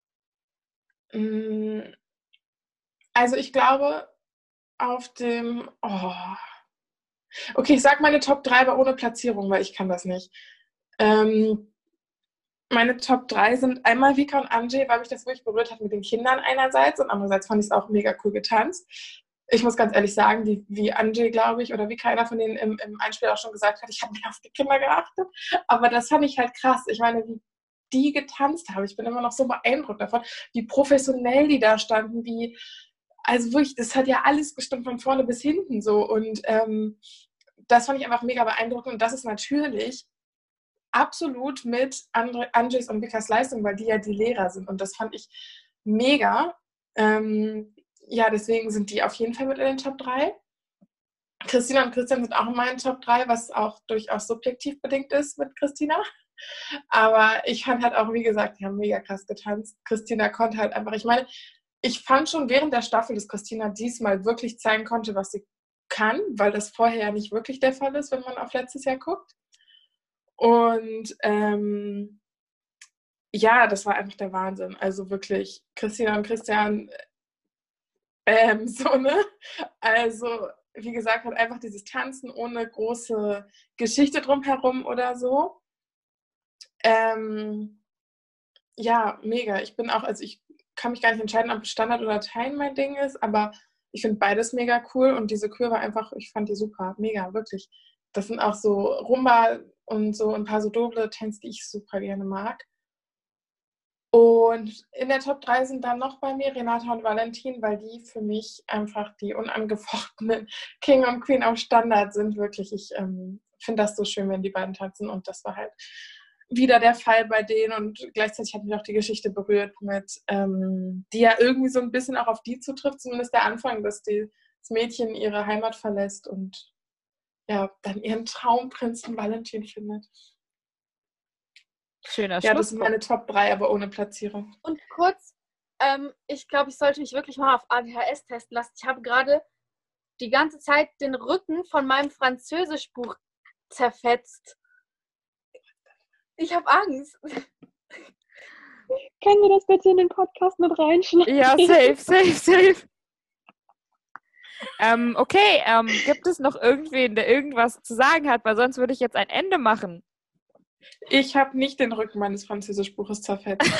Also ich glaube, auf dem... Oh. Okay, ich sage meine Top drei, aber ohne Platzierung, weil ich kann das nicht. Ähm, meine Top drei sind einmal Vika und Anjay, weil mich das wirklich berührt hat mit den Kindern einerseits und andererseits fand ich es auch mega cool getanzt. Ich muss ganz ehrlich sagen, wie, wie Anjay, glaube ich, oder wie keiner von denen im, im Einspiel auch schon gesagt hat, ich habe mehr auf die Kinder geachtet. Aber das fand ich halt krass. Ich meine, wie die getanzt haben. Ich bin immer noch so beeindruckt davon, wie professionell die da standen, wie, also wirklich, das hat ja alles gestimmt von vorne bis hinten so und ähm, das fand ich einfach mega beeindruckend und das ist natürlich absolut mit Anjays und Vikas Leistung, weil die ja die Lehrer sind und das fand ich mega. Ähm, ja, deswegen sind die auf jeden Fall mit in den Top drei. Christina und Christian sind auch in meinen Top drei, was auch durchaus subjektiv bedingt ist mit Christina. Aber ich fand halt auch, wie gesagt, die haben mega krass getanzt. Christina konnte halt einfach, ich meine, ich fand schon während der Staffel, dass Christina diesmal wirklich zeigen konnte, was sie kann, weil das vorher ja nicht wirklich der Fall ist, wenn man auf letztes Jahr guckt. Und ähm, ja, das war einfach der Wahnsinn. Also wirklich, Christina und Christian, ähm, so, ne? Also, wie gesagt, halt einfach dieses Tanzen ohne große Geschichte drumherum oder so. Ähm, ja, mega. Ich bin auch, also ich kann mich gar nicht entscheiden, ob Standard oder Teilen mein Ding ist, aber ich finde beides mega cool und diese Kür war einfach, ich fand die super, mega, wirklich. Das sind auch so Rumba und so ein paar so doble Tänze, die ich super gerne mag. Und in der Top drei sind dann noch bei mir Renata und Valentin, weil die für mich einfach die unangefochtenen King und Queen auf Standard sind, wirklich. Ich ähm, finde das so schön, wenn die beiden tanzen und das war halt wieder der Fall bei denen und gleichzeitig hat mich auch die Geschichte berührt mit, ähm, die ja irgendwie so ein bisschen auch auf die zutrifft, zumindest der Anfang, dass die, das Mädchen ihre Heimat verlässt und ja, dann ihren Traumprinzen Valentin findet. Schöner Ja, das sind Schluss. meine Top drei, aber ohne Platzierung. Und kurz, ähm, ich glaube, ich sollte mich wirklich mal auf A D H S testen lassen. Ich habe gerade die ganze Zeit den Rücken von meinem Französischbuch zerfetzt. Ich habe Angst. Können wir das bitte in den Podcast mit reinschneiden? Ja, safe, safe, safe. ähm, okay, ähm, gibt es noch irgendwen, der irgendwas zu sagen hat? Weil sonst würde ich jetzt ein Ende machen. Ich habe nicht den Rücken meines Französischbuches zerfetzt.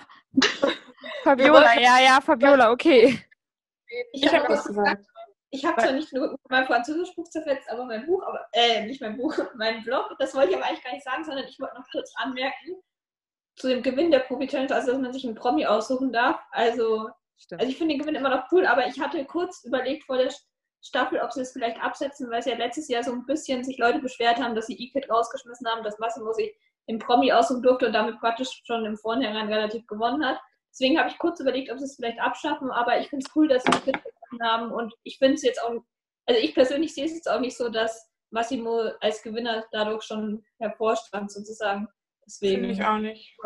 Fabiola, ja, ja, Fabiola, okay. Ich, ich habe das gesagt. Ich habe zwar nicht nur mein Französischbuch zerfetzt, aber mein Buch, aber, äh, nicht mein Buch, mein Blog, das wollte ich aber eigentlich gar nicht sagen, sondern ich wollte noch kurz anmerken, zu dem Gewinn der Profi-Challenge, also dass man sich einen Promi aussuchen darf. Also, Stimmt. also ich finde den Gewinn immer noch cool, aber ich hatte kurz überlegt vor der Staffel, ob sie es vielleicht absetzen, weil es ja letztes Jahr so ein bisschen sich Leute beschwert haben, dass sie E-Kid rausgeschmissen haben, dass Massimo sich im Promi aussuchen durfte und damit praktisch schon im Vornherein relativ gewonnen hat. Deswegen habe ich kurz überlegt, ob sie es vielleicht abschaffen, aber ich finde es cool, dass sie E-Kid gewonnen haben und ich finde es jetzt auch, also ich persönlich sehe es jetzt auch nicht so, dass Massimo als Gewinner dadurch schon hervorstand sozusagen. Deswegen. Finde ich auch nicht.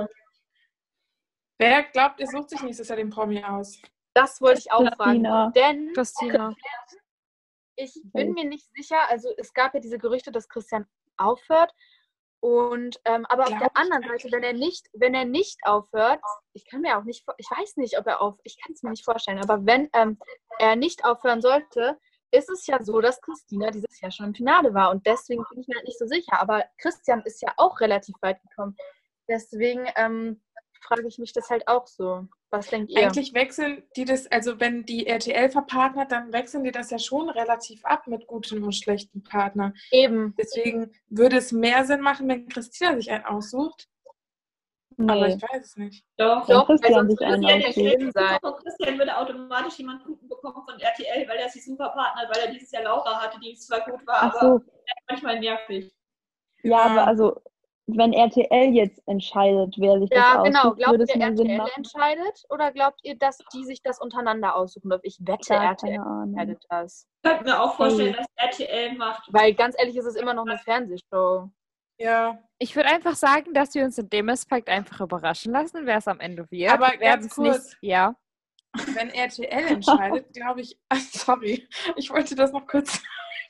Wer glaubt, ihr sucht sich nächstes Jahr den Promi aus? Das wollte ich auch Christina. fragen. Denn Christina. ich bin mir nicht sicher, also es gab ja diese Gerüchte, dass Christian aufhört. Und ähm, aber auf der anderen Seite, wenn er nicht, wenn er nicht aufhört, ich kann mir auch nicht, ich weiß nicht, ob er auf, ich kann es mir nicht vorstellen, aber wenn ähm, er nicht aufhören sollte, ist es ja so, dass Christina dieses Jahr schon im Finale war und deswegen bin ich mir halt nicht so sicher. Aber Christian ist ja auch relativ weit gekommen. Deswegen ähm, frage ich mich das halt auch so. Was denkt ihr? Eigentlich wechseln die das, also wenn die R T L verpartnert, dann wechseln die das ja schon relativ ab mit guten und schlechten Partnern. Eben. Deswegen würde es mehr Sinn machen, wenn Christina sich einen aussucht. Nee. Aber ich weiß es nicht. Doch, Wenn Doch, Christian also sich einen Christian, der aussucht. Gewinn sein. Und Christian würde automatisch jemanden guten bekommen von R T L, weil er sich super partnert, weil er dieses Jahr Laura hatte, die zwar gut war, Ach aber so, manchmal nervig. ja, aber also, wenn R T L jetzt entscheidet, wer sich Ja, das genau. aussucht, Glaubt würde es ihr, mehr Sinn R T L machen? entscheidet oder glaubt ihr, dass die sich das untereinander aussuchen dürfen? Ich wette, Gar R T L keine Ahnung. entscheidet das. Ich könnte mir auch vorstellen, Hey. dass R T L macht. Weil ganz ehrlich ist es immer noch eine Fernsehshow. Ja, Ich würde einfach sagen, dass wir uns in dem Aspekt einfach überraschen lassen, wer es am Ende wird. Aber Wir werden ganz es nicht- kurz. Ja. wenn R T L entscheidet, glaube ich, ah, sorry, ich wollte das noch kurz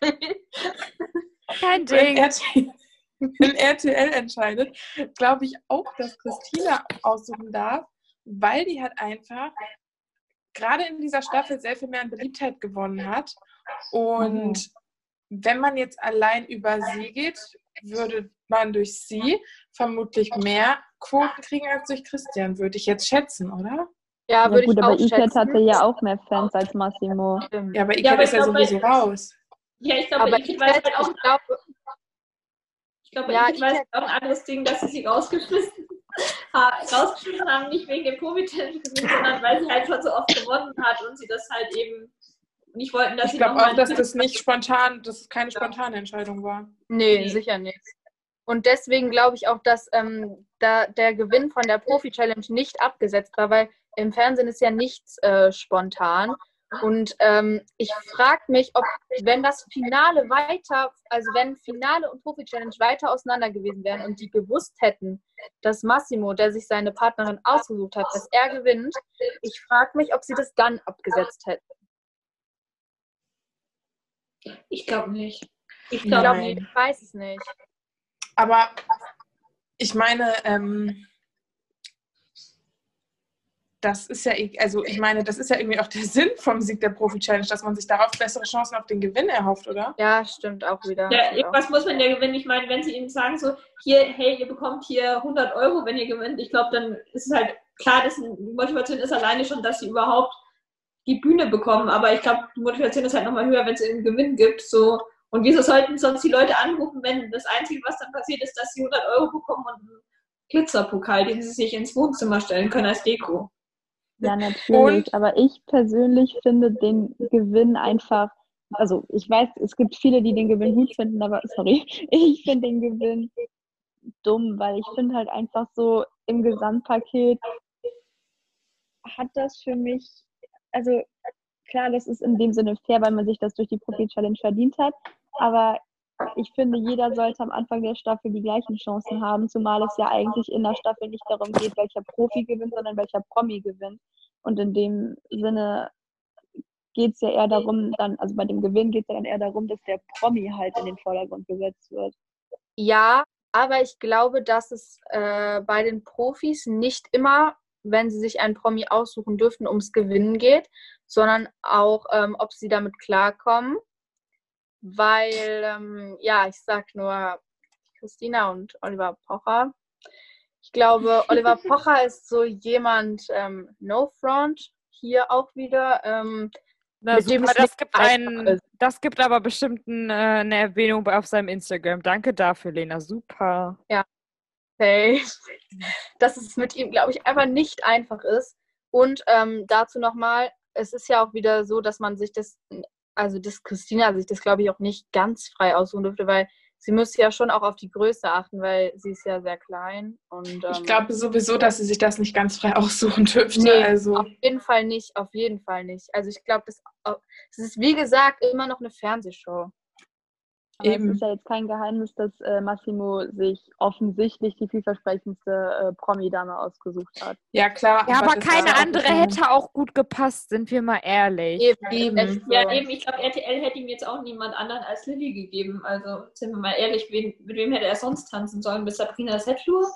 Kein wenn Ding. R T, wenn R T L entscheidet, glaube ich auch, dass Christina aussuchen darf, weil die halt einfach gerade in dieser Staffel sehr viel mehr an Beliebtheit gewonnen hat. Und wenn man jetzt allein über sie geht, würde man durch sie vermutlich mehr Quoten kriegen als durch Christian, würde ich jetzt schätzen, oder? Ja, Ja würde gut, ich aber auch Iket schätzen. hatte ja auch mehr Fans als Massimo. Stimmt. Ja, aber Iket Ja, aber ist ich ja glaub, bei- sowieso raus. Ja, ich glaube, Aber ich ich, weiß halt ich auch, glaube, ich glaube, Ja, ich weiß ich- auch ein anderes Ding, dass sie sie rausgeschmissen, ha, rausgeschmissen haben, nicht wegen der Promi-Challenge, sondern weil sie halt schon so oft gewonnen hat und sie das halt eben nicht wollten, dass Ich sie glaube noch auch, mal dass das nicht spontan, dass es keine spontane Entscheidung war. nee, Nee. sicher nicht. Und deswegen glaube ich auch, dass ähm, da der Gewinn von der Profi-Challenge nicht abgesetzt war, weil im Fernsehen ist ja nichts äh, spontan. Und ähm, ich frage mich, ob, wenn das Finale weiter, also wenn Finale und Profi-Challenge weiter auseinander gewesen wären und die gewusst hätten, dass Massimo, der sich seine Partnerin ausgesucht hat, dass er gewinnt, ich frage mich, ob sie das dann abgesetzt hätten. Ich glaube nicht. Ich Ich glaube glaube, Nein. ich weiß es nicht. Aber ich meine, ähm, das ist ja, also ich meine, das ist ja irgendwie auch der Sinn vom Sieg der Profi-Challenge, dass man sich darauf bessere Chancen auf den Gewinn erhofft, oder? Ja, stimmt auch wieder. Ja, Stimmt auch. irgendwas muss man ja gewinnen. Ich meine, wenn sie ihnen sagen so, hier, hey, ihr bekommt hier hundert Euro, wenn ihr gewinnt, ich glaube, dann ist es halt klar, dass die Motivation ist alleine schon, dass sie überhaupt die Bühne bekommen. Aber ich glaube, die Motivation ist halt nochmal höher, wenn es einen Gewinn gibt. So. Und wieso sollten sonst die Leute anrufen, wenn das Einzige, was dann passiert, ist, dass sie hundert Euro bekommen und einen Glitzerpokal, den sie sich ins Wohnzimmer stellen können als Deko. Ja, natürlich. Und- Aber ich persönlich finde den Gewinn einfach, also ich weiß, es gibt viele, die den Gewinn gut finden, aber sorry, ich finde den Gewinn dumm, weil ich finde halt einfach so im Gesamtpaket hat das für mich, also klar, das ist in dem Sinne fair, weil man sich das durch die Profi-Challenge verdient hat, aber ich finde, jeder sollte am Anfang der Staffel die gleichen Chancen haben, zumal es ja eigentlich in der Staffel nicht darum geht, welcher Profi gewinnt, sondern welcher Promi gewinnt. Und in dem Sinne geht es ja eher darum, dann, also bei dem Gewinn geht es ja dann eher darum, dass der Promi halt in den Vordergrund gesetzt wird. Ja, aber ich glaube, dass es äh, bei den Profis nicht immer, wenn sie sich einen Promi aussuchen dürften, ums Gewinnen geht, sondern auch, ähm, ob sie damit klarkommen. Weil, ähm, ja, ich sag nur Christina und Oliver Pocher. Ich glaube, Oliver Pocher ist so jemand, ähm, no front, hier auch wieder, ähm, Na, mit dem super, es das nicht gibt, einfach ein, ist. das gibt aber bestimmt ein, äh, eine Erwähnung auf seinem Instagram. Danke dafür, Lena. Super. Hey. Dass es mit ihm, glaube ich, einfach nicht einfach ist. Und ähm, dazu nochmal, es ist ja auch wieder so, dass man sich das, also dass Christina sich das, glaube ich, auch nicht ganz frei aussuchen dürfte, weil sie müsste ja schon auch auf die Größe achten, weil sie ist ja sehr klein. Und, ähm, Ich glaube sowieso, dass sie sich das nicht ganz frei aussuchen dürfte. nee, Also. auf jeden Fall nicht, auf jeden Fall nicht. Also ich glaube, das, das ist, wie gesagt, immer noch eine Fernsehshow. Aber Eben. es ist ja jetzt kein Geheimnis, dass äh, Massimo sich offensichtlich die vielversprechendste äh, Promi-Dame ausgesucht hat. Ja, klar. Ja, aber das keine ist auch andere total- hätte auch gut gepasst, sind wir mal ehrlich. Eben, Eben. echt so. Ja, eben, ich glaube, R T L hätte ihm jetzt auch niemand anderen als Lilly gegeben. Also, sind wir mal ehrlich, wen, mit wem hätte er sonst tanzen sollen? Mit Sabrina Setlur?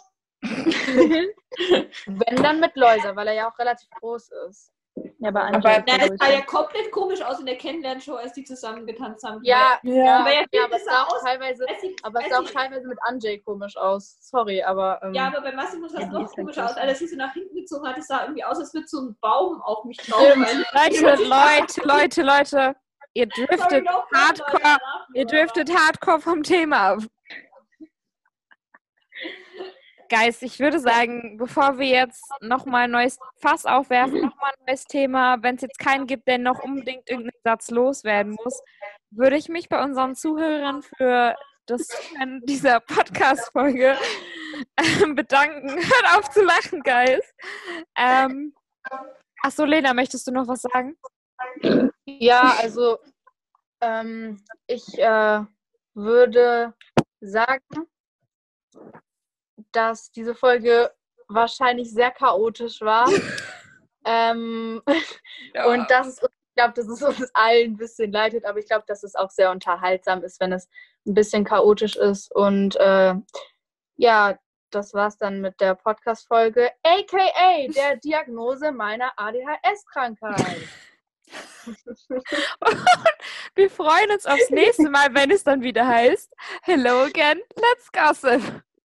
Wenn dann mit Loisa, weil er ja auch relativ groß ist. Ja, aber Aber- Anja ist Na, der es sah ja Größte. komplett komisch aus in der Kennenlernshow, als die zusammen getanzt haben. Ja, Ja. aber ja, ja, aber das es sah sah auch aus, teilweise, als sie, aber es als sah auch sie, teilweise mit Anjay komisch aus. Sorry, aber ähm, ja, aber bei Massimo sah Ja, es die noch ist halt komisch größer. aus. Als sie so nach hinten gezogen hat, es sah irgendwie aus, als würde so ein Baum auf mich drauf Stimmt. Leute, Leute, Leute, Leute. Ihr Sorry, driftet no front, hardcore, Leute, danach ihr nur, driftet hardcore vom Thema ab. Guys, ich würde sagen, bevor wir jetzt nochmal ein neues Fass aufwerfen, nochmal ein neues Thema, wenn es jetzt keinen gibt, der noch unbedingt irgendeinen Satz loswerden muss, würde ich mich bei unseren Zuhörern für das Zuhören dieser Podcast-Folge äh, bedanken. Hört auf zu lachen, Guys. Ähm, Achso, Lena, möchtest du noch was sagen? ja, also ähm, ich äh, würde sagen, dass diese Folge wahrscheinlich sehr chaotisch war. ähm, Und dass es, ich glaube, dass es uns allen ein bisschen leidet, aber ich glaube, dass es auch sehr unterhaltsam ist, wenn es ein bisschen chaotisch ist. Und äh, ja, das war's dann mit der Podcast-Folge, aka der Diagnose meiner A D H S-Krankheit. Wir freuen uns aufs nächste Mal, wenn es dann wieder heißt Hello again, let's gossip.